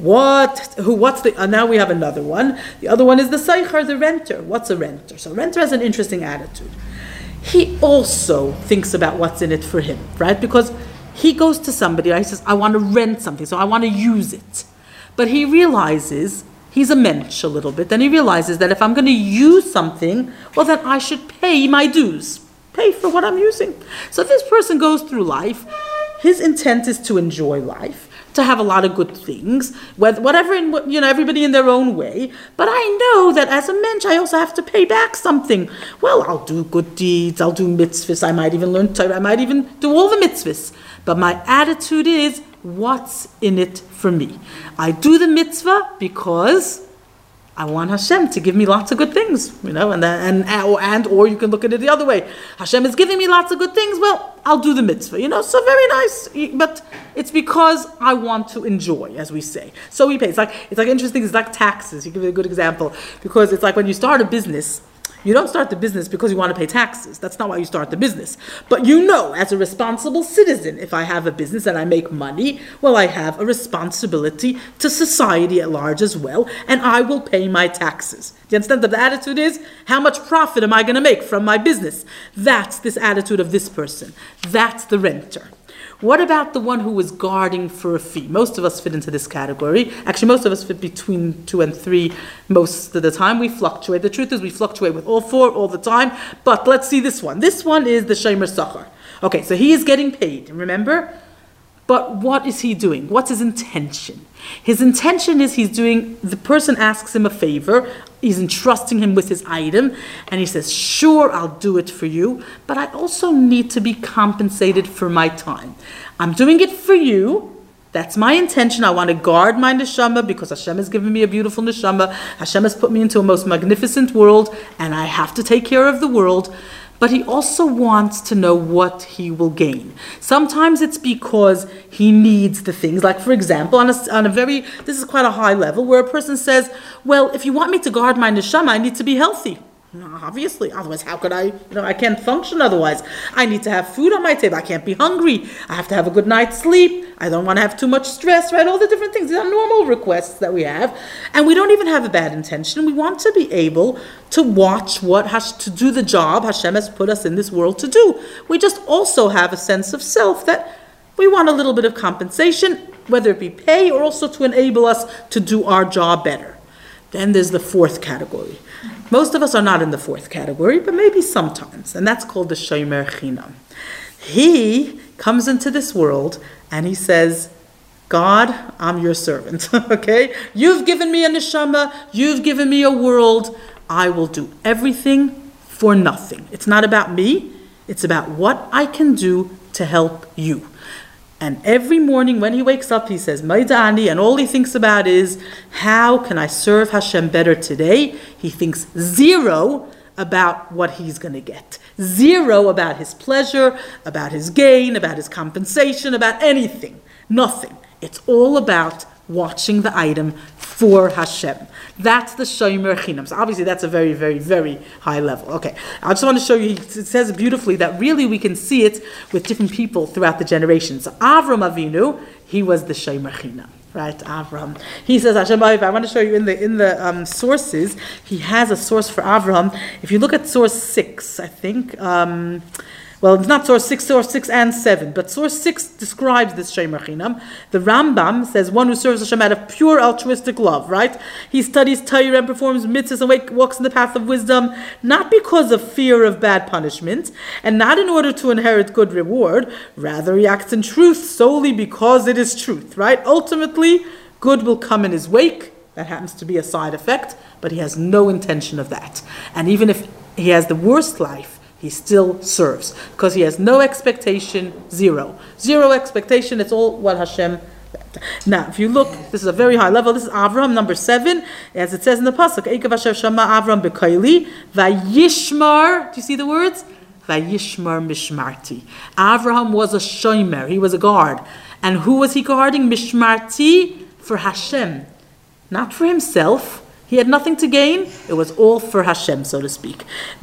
Now we have another one. The other one is the seicher, the renter. What's a renter? So a renter has an interesting attitude. He also thinks about what's in it for him, right? Because he goes to somebody, he says, I want to rent something, so I want to use it. But he realizes, he's a mensch a little bit, and he realizes that if I'm going to use something, well then I should pay my dues. Pay for what I'm using. So this person goes through life, his intent is to enjoy life, to have a lot of good things, whatever, everybody in their own way. But I know that as a mensch, I also have to pay back something. Well, I'll do good deeds, I'll do mitzvahs, I might even learn Torah, I might even do all the mitzvahs. But my attitude is, what's in it for me? I do the mitzvah because I want Hashem to give me lots of good things, or you can look at it the other way. Hashem is giving me lots of good things, well, I'll do the mitzvah, so very nice, but it's because I want to enjoy, as we say. So we pay. It's like interesting, it's like taxes. You give it a good example, because it's like when you start a business, you don't start the business because you want to pay taxes. That's not why you start the business. But as a responsible citizen, if I have a business and I make money, well, I have a responsibility to society at large as well, and I will pay my taxes. Do you understand that the attitude is, how much profit am I going to make from my business? That's this attitude of this person. That's the renter. What about the one who was guarding for a fee? Most of us fit into this category. Actually, most of us fit between 2 and 3 most of the time. We fluctuate. The truth is we fluctuate with all 4 all the time. But let's see this one. This one is the Shomer Sachar. Okay, so he is getting paid. Remember? But what is he doing? What's his intention? His intention is the person asks him a favor, he's entrusting him with his item, and he says, sure, I'll do it for you, but I also need to be compensated for my time. I'm doing it for you. That's my intention. I want to guard my neshama because Hashem has given me a beautiful neshama. Hashem has put me into a most magnificent world, and I have to take care of the world. But he also wants to know what he will gain. Sometimes it's because he needs the things. Like, for example, this is quite a high level, where a person says, well, if you want me to guard my neshama, I need to be healthy. Obviously, otherwise how could I can't function otherwise. I need to have food on my table. I can't be hungry. I have to have a good night's sleep. I don't want to have too much stress, right? All the different things. These are normal requests that we have. And we don't even have a bad intention. We want to be able to watch to do the job Hashem has put us in this world to do. We just also have a sense of self that we want a little bit of compensation, whether it be pay or also to enable us to do our job better. Then there's the fourth category. Most of us are not in the fourth category, but maybe sometimes. And that's called the Shomer Chinam. He comes into this world and he says, God, I'm your servant, okay? You've given me a neshama, you've given me a world, I will do everything for nothing. It's not about me, it's about what I can do to help you. And every morning when he wakes up, he says, Maidani, and all he thinks about is, how can I serve Hashem better today? He thinks zero about what he's going to get. Zero about his pleasure, about his gain, about his compensation, about anything. Nothing. It's all about watching the item for Hashem. That's the Shomer Chinam. So obviously that's a very, very, very high level. Okay, I just want to show you, it says beautifully that really we can see it with different people throughout the generations. So Avram Avinu, he was the Shomer Chinam. Right, Avram. He says, Hashem, I want to show you in the sources, he has a source for Avram. If you look at source 6, I think, well, it's not source 6 and 7, but source 6 describes this Shomer Chinam. The Rambam says, one who serves Hashem out of pure altruistic love, right? He studies Torah and performs mitzvahs and walks in the path of wisdom, not because of fear of bad punishment, and not in order to inherit good reward. Rather, he acts in truth solely because it is truth, right? Ultimately, good will come in his wake. That happens to be a side effect, but he has no intention of that. And even if he has the worst life, he still serves, because he has no expectation, zero expectation. It's all what Hashem. Now, if you look, this is a very high level. This is Avram, number 7, as it says in the pasuk. Eikav Asher Shama Avram b'Kaili vayishmar. Do you see the words? Vayishmar mishmarti. Avraham was a shomer. He was a guard, and who was he guarding? Mishmarti, for Hashem, not for himself. He had nothing to gain. It was all for Hashem, so to speak.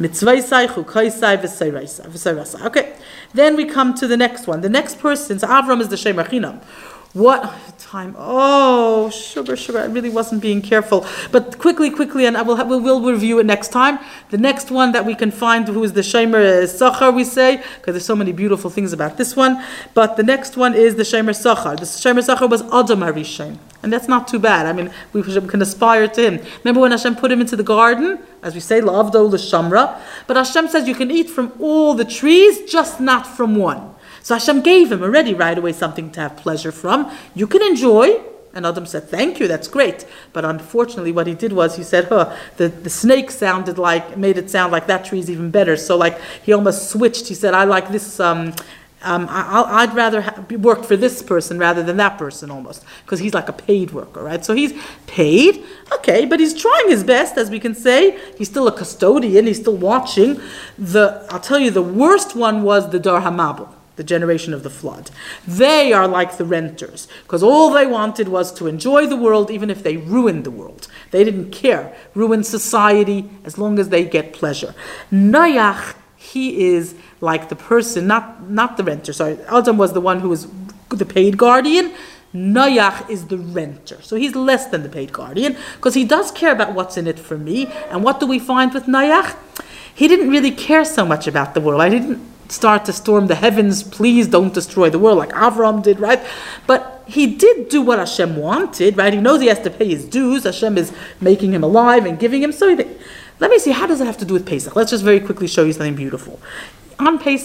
Okay, then we come to the next one. The next person, so Avram is the Shomer Chinam. What time? Oh, sugar, I really wasn't being careful. But quickly, and we'll review it next time. The next one that we can find, who is the Shomer Sachar, we say, because there's so many beautiful things about this one. But the next one is the Shomer Sachar. The Shomer Sachar was Adam HaRishon. And that's not too bad. I mean, we can aspire to him. Remember when Hashem put him into the garden? As we say, La'avdo l'shamra. But Hashem says you can eat from all the trees, just not from one. So Hashem gave him already right away something to have pleasure from. You can enjoy. And Adam said, thank you, that's great. But unfortunately, what he did was, he said, the snake made it sound like that tree is even better. So like, he almost switched. He said, I like this, I'd rather work for this person rather than that person, almost, because he's like a paid worker, right? So he's paid, okay, but he's trying his best, as we can say. He's still a custodian. He's still watching. I'll tell you, the worst one was the Dar HaMabul, the generation of the flood. They are like the renters, because all they wanted was to enjoy the world, even if they ruined the world. They didn't care. Ruin society as long as they get pleasure. Noach, he is like the person, not the renter. Sorry, Adam was the one who was the paid guardian. Noach is the renter. So he's less than the paid guardian, because he does care about what's in it for me. And what do we find with Noach? He didn't really care so much about the world. I didn't start to storm the heavens, please don't destroy the world, like Avram did, right? But he did do what Hashem wanted, right? He knows he has to pay his dues. Hashem is making him alive and giving him. So let me see, how does it have to do with Pesach? Let's just very quickly show you something beautiful. On Pesach,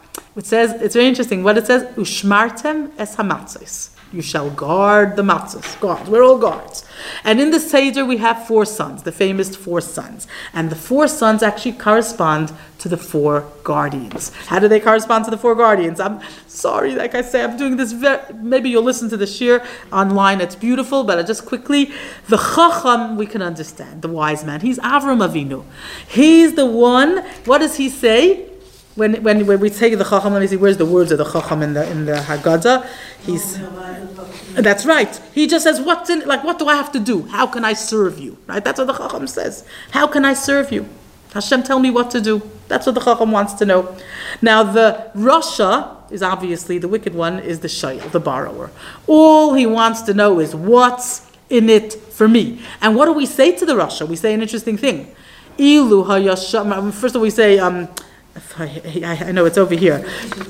it says, it's very interesting what it says, Ushmartem es hamatzos. You shall guard the matzos. Guards. We're all guards. And in the Seder we have 4 sons, the famous 4 sons. And the 4 sons actually correspond to the 4 guardians. How do they correspond to the 4 guardians? I'm sorry, like I say, I'm doing this maybe you'll listen to the shir online, it's beautiful, but just quickly, the Chacham, we can understand, the wise man. He's Avram Avinu. He's the one, what does he say? When we take the Chacham, let me see, where's the words of the Chacham in the Haggadah? That's right. He just says, what do I have to do? How can I serve you? Right? That's what the Chacham says. How can I serve you? Hashem, tell me what to do. That's what the Chacham wants to know. Now the Rasha is obviously, the wicked one is the Shayel, the borrower. All he wants to know is what's in it for me. And what do we say to the Rasha? We say an interesting thing. Ilu hayasham. First of all we say, I know it's over here.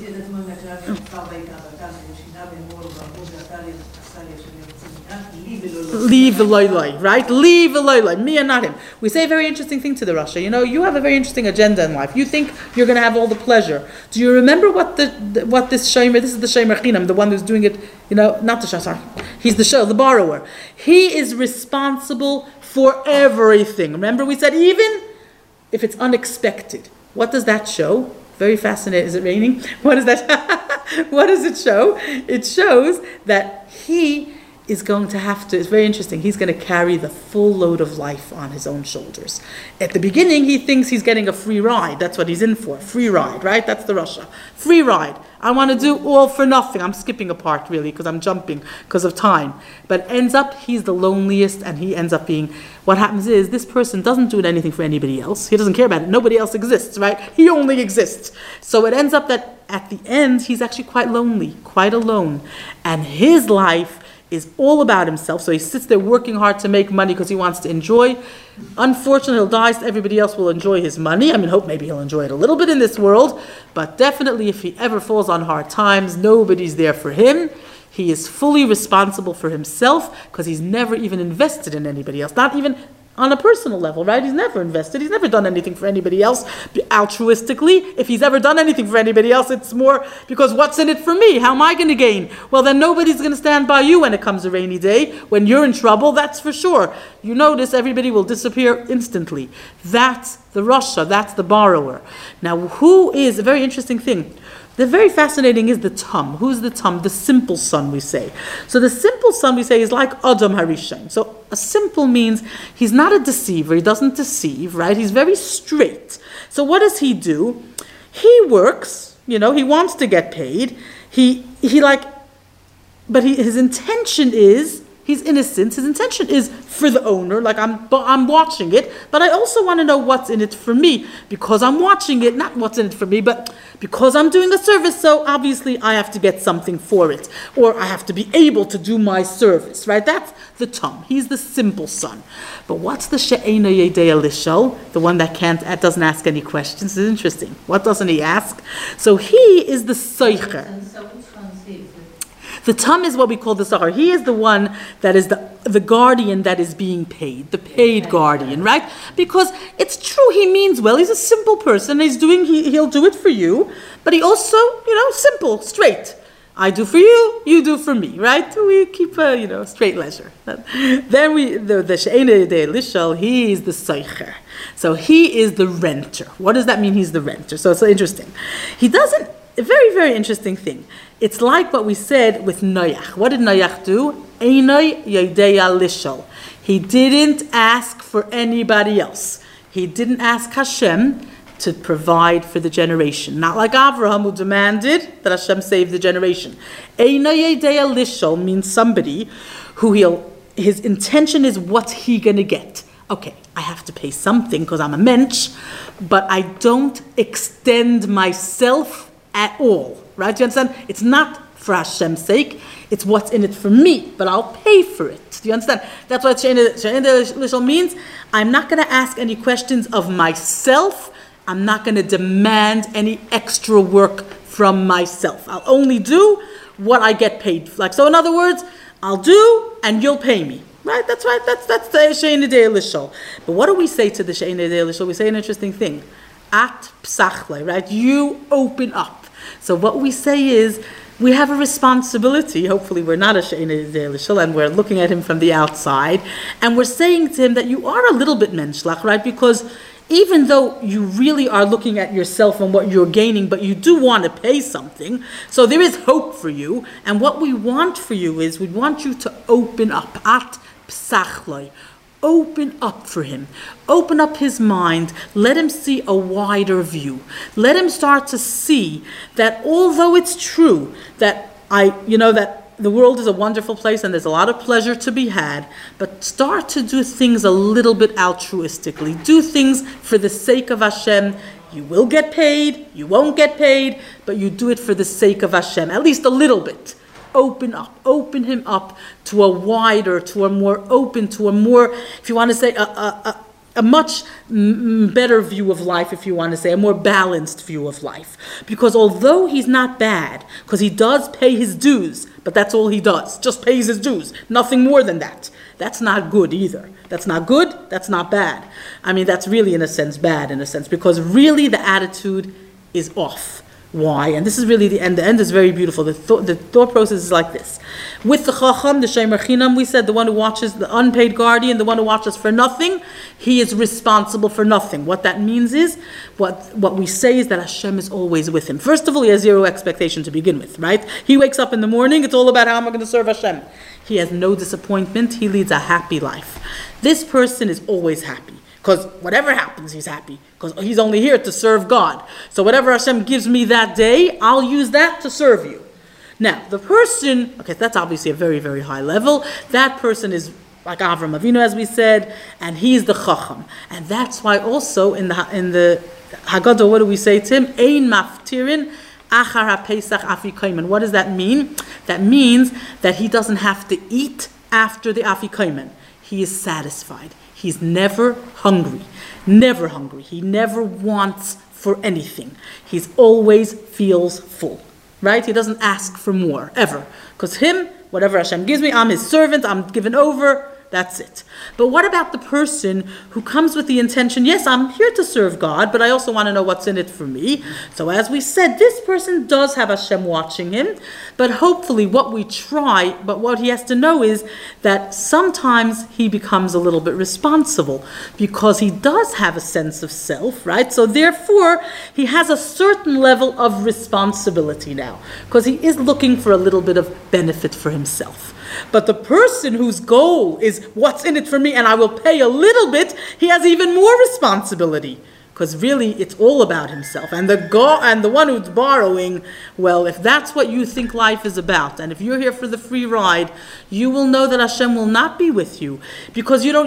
Leave the loyloi, right? Leave the loyloi, me and not him. We say a very interesting thing to the Rasha. You know, you have a very interesting agenda in life. You think you're going to have all the pleasure. Do you remember what this Shomer, this is the Shomer Chinam, the one who's doing it, you know, not the Shomer, sorry. He's the borrower. He is responsible for everything. Remember we said even if it's unexpected. What does that show? Very fascinating. Is it raining? What does that? What does it show? It shows that he is going to have to, it's very interesting, he's going to carry the full load of life on his own shoulders. At the beginning, he thinks he's getting a free ride. That's what he's in for. Free ride, right? That's the Rasha. Free ride. I want to do all for nothing. I'm skipping a part, really, because I'm jumping because of time. But ends up, he's the loneliest, and he ends up being, what happens is, this person doesn't do anything for anybody else. He doesn't care about it. Nobody else exists, right? He only exists. So it ends up that at the end, he's actually quite lonely, quite alone. And his life is all about himself. So he sits there working hard to make money because he wants to enjoy. Unfortunately, he'll die, so everybody else will enjoy his money. I mean, hope maybe he'll enjoy it a little bit in this world, but definitely if he ever falls on hard times, nobody's there for him. He is fully responsible for himself because he's never even invested in anybody else, not even on a personal level, right? He's never invested. He's never done anything for anybody else altruistically. If he's ever done anything for anybody else, it's more because what's in it for me? How am I going to gain? Well, then nobody's going to stand by you when it comes a rainy day. When you're in trouble, that's for sure. You notice everybody will disappear instantly. That's the Rasha. That's the borrower. Now, who is a very interesting thing? The very fascinating is the Tum. Who's the Tum? The simple son, we say. So the simple son, we say, is like Adam Harishon. So a simple means he's not a deceiver. He doesn't deceive, right? He's very straight. So what does he do? He works, he wants to get paid. But his intention is, he's innocent. His intention is for the owner, like I'm watching it, but I also want to know what's in it for me because I'm watching it, not what's in it for me, but because I'm doing a service, so obviously I have to get something for it, or I have to be able to do my service, right? That's the Tum. He's the simple son. But what's the She'ena Yedei Lishol, the one that doesn't ask any questions? It's interesting. What doesn't he ask? So he is the Soicher. And so which one's he? The Tum is what we call the Sahar. He is the one that is the guardian that is being paid, the paid guardian, right? Because it's true, he means well. He's a simple person. He'll do it for you, but he also, simple, straight. I do for you, you do for me, right? We keep a, straight ledger. Then the She'ena Yedei Lishol, he is the Soicher. So he is the renter. What does that mean? He's the renter. So it's interesting. He doesn't. A very, very interesting thing. It's like what we said with Noach. What did Noach do? Einoi Yedei Lishol. He didn't ask for anybody else. He didn't ask Hashem to provide for the generation. Not like Avraham, who demanded that Hashem save the generation. Einoi Yedei Lishol means somebody who his intention is what's he going to get. Okay, I have to pay something because I'm a mensch, but I don't extend myself at all, right? Do you understand? It's not for Hashem's sake, it's what's in it for me, but I'll pay for it. Do you understand? That's what She'ena Yedei Lishol means. I'm not going to ask any questions of myself. I'm not going to demand any extra work from myself. I'll only do what I get paid. So in other words, I'll do and you'll pay me. Right? That's right. That's the She'ena Yedei Lishol. But what do we say to the She'ena Yedei Lishol? We say an interesting thing. At psachle, right? You open up. So what we say is, we have a responsibility. Hopefully we're not ashamed and we're looking at him from the outside, and we're saying to him that you are a little bit menschlach, right? Because even though you really are looking at yourself and what you're gaining, but you do want to pay something, so there is hope for you. And what we want for you is, we want you to open up, at psachloi. Open up for him. Open up his mind. Let him see a wider view. Let him start to see that although it's true that that the world is a wonderful place and there's a lot of pleasure to be had, but start to do things a little bit altruistically. Do things for the sake of Hashem. You will get paid, you won't get paid, but you do it for the sake of Hashem, at least a little bit. Open him up to a wider, to a more open, to a more, if you want to say, a much better view of life, if you want to say, a more balanced view of life. Because although he's not bad, because he does pay his dues, but that's all he does, just pays his dues, nothing more than that. That's not good either. That's not good, that's not bad. I mean, that's really, in a sense, bad, in a sense, because really the attitude is off. Why? And this is really the end. The end is very beautiful. The thought process is like this. With the Chacham, the Shomer Chinam, we said the one who watches, the unpaid guardian, the one who watches for nothing, he is responsible for nothing. What that means is, what we say is that Hashem is always with him. First of all, he has zero expectation to begin with, right? He wakes up in the morning, it's all about how am I going to serve Hashem. He has no disappointment, he leads a happy life. This person is always happy. Because whatever happens, he's happy. Because he's only here to serve God. So whatever Hashem gives me that day, I'll use that to serve you. Now, the person, okay, that's obviously a very, very high level. That person is like Avram Avinu, as we said, and he's the Chacham. And that's why also in the Haggadah, what do we say to him? Ein maftirin achar ha-pesach afikomen. What does that mean? That means that he doesn't have to eat after the afikomen. He is satisfied. He's never hungry. Never hungry. He never wants for anything. He's always feels full. Right? He doesn't ask for more, ever. Because him, whatever Hashem gives me, I'm his servant, I'm given over, that's it. But what about the person who comes with the intention, yes, I'm here to serve God, but I also want to know what's in it for me. So as we said, this person does have Hashem watching him, but hopefully what he has to know is that sometimes he becomes a little bit responsible because he does have a sense of self, right? So therefore, he has a certain level of responsibility now because he is looking for a little bit of benefit for himself. But the person whose goal is what's in it for me and I will pay a little bit, he has even more responsibility. Because really it's all about himself. And the one who's borrowing, well, if that's what you think life is about, and if you're here for the free ride, you will know that Hashem will not be with you. Because not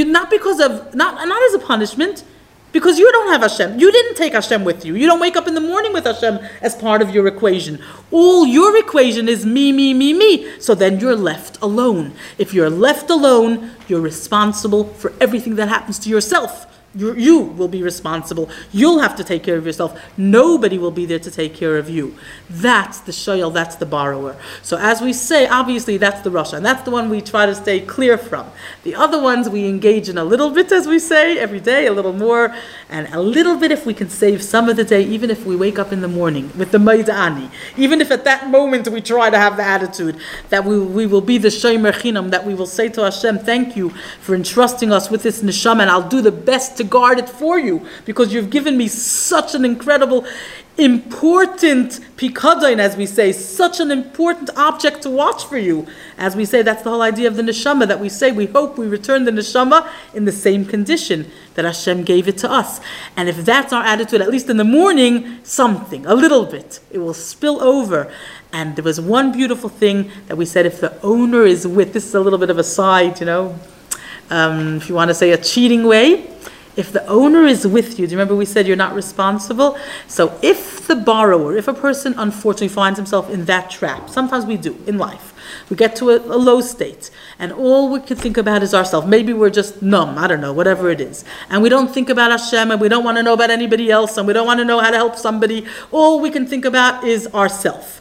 as a punishment, because you don't have Hashem. You didn't take Hashem with you. You don't wake up in the morning with Hashem as part of your equation. All your equation is me, me, me, me. So then you're left alone. If you're left alone, you're responsible for everything that happens to yourself. You will be responsible. You'll have to take care of yourself. Nobody will be there to take care of you. That's the shoyel, that's the borrower. So as we say, obviously that's the Rasha, and that's the one we try to stay clear from. The other ones we engage in a little bit, as we say, every day, a little more, and a little bit if we can save some of the day, even if we wake up in the morning with the Maida'ani. Even if at that moment we try to have the attitude that we will be the Shomer Chinam, that we will say to Hashem, thank you for entrusting us with this neshama, and I'll do the best to guard it for you, because you've given me such an incredible, important pikadon, as we say, such an important object to watch for you. As we say, that's the whole idea of the neshama, that we say we hope we return the neshama in the same condition that Hashem gave it to us. And if that's our attitude, at least in the morning, something, a little bit, it will spill over. And there was one beautiful thing that we said, if the owner is with, this is a little bit of a side, if you want to say a cheating way, if the owner is with you, do you remember we said you're not responsible? So if the borrower, if a person unfortunately finds himself in that trap, sometimes we do in life, we get to a low state, and all we can think about is ourselves. Maybe we're just numb, I don't know, whatever it is. And we don't think about Hashem, and we don't want to know about anybody else, and we don't want to know how to help somebody. All we can think about is ourselves.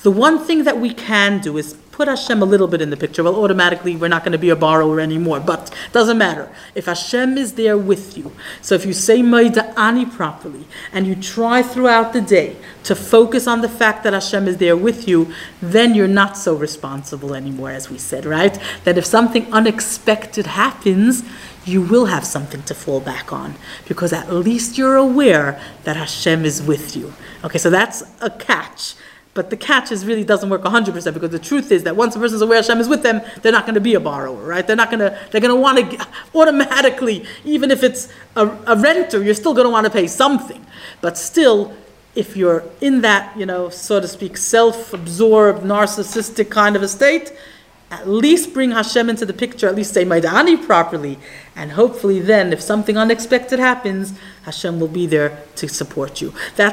The one thing that we can do is put Hashem a little bit in the picture. Well, automatically, we're not going to be a borrower anymore, but doesn't matter. If Hashem is there with you, so if you say Maida'ani properly, and you try throughout the day to focus on the fact that Hashem is there with you, then you're not so responsible anymore, as we said, right? That if something unexpected happens, you will have something to fall back on, because at least you're aware that Hashem is with you. Okay, so that's a catch. But the catch really doesn't work 100%, because the truth is that once a person is aware Hashem is with them, they're not going to be a borrower, right? They're going to want to automatically, even if it's a renter, you're still going to want to pay something. But still, if you're in that, so to speak, self-absorbed, narcissistic kind of a state, at least bring Hashem into the picture, at least say Maida'ani properly, and hopefully then, if something unexpected happens, Hashem will be there to support you. That's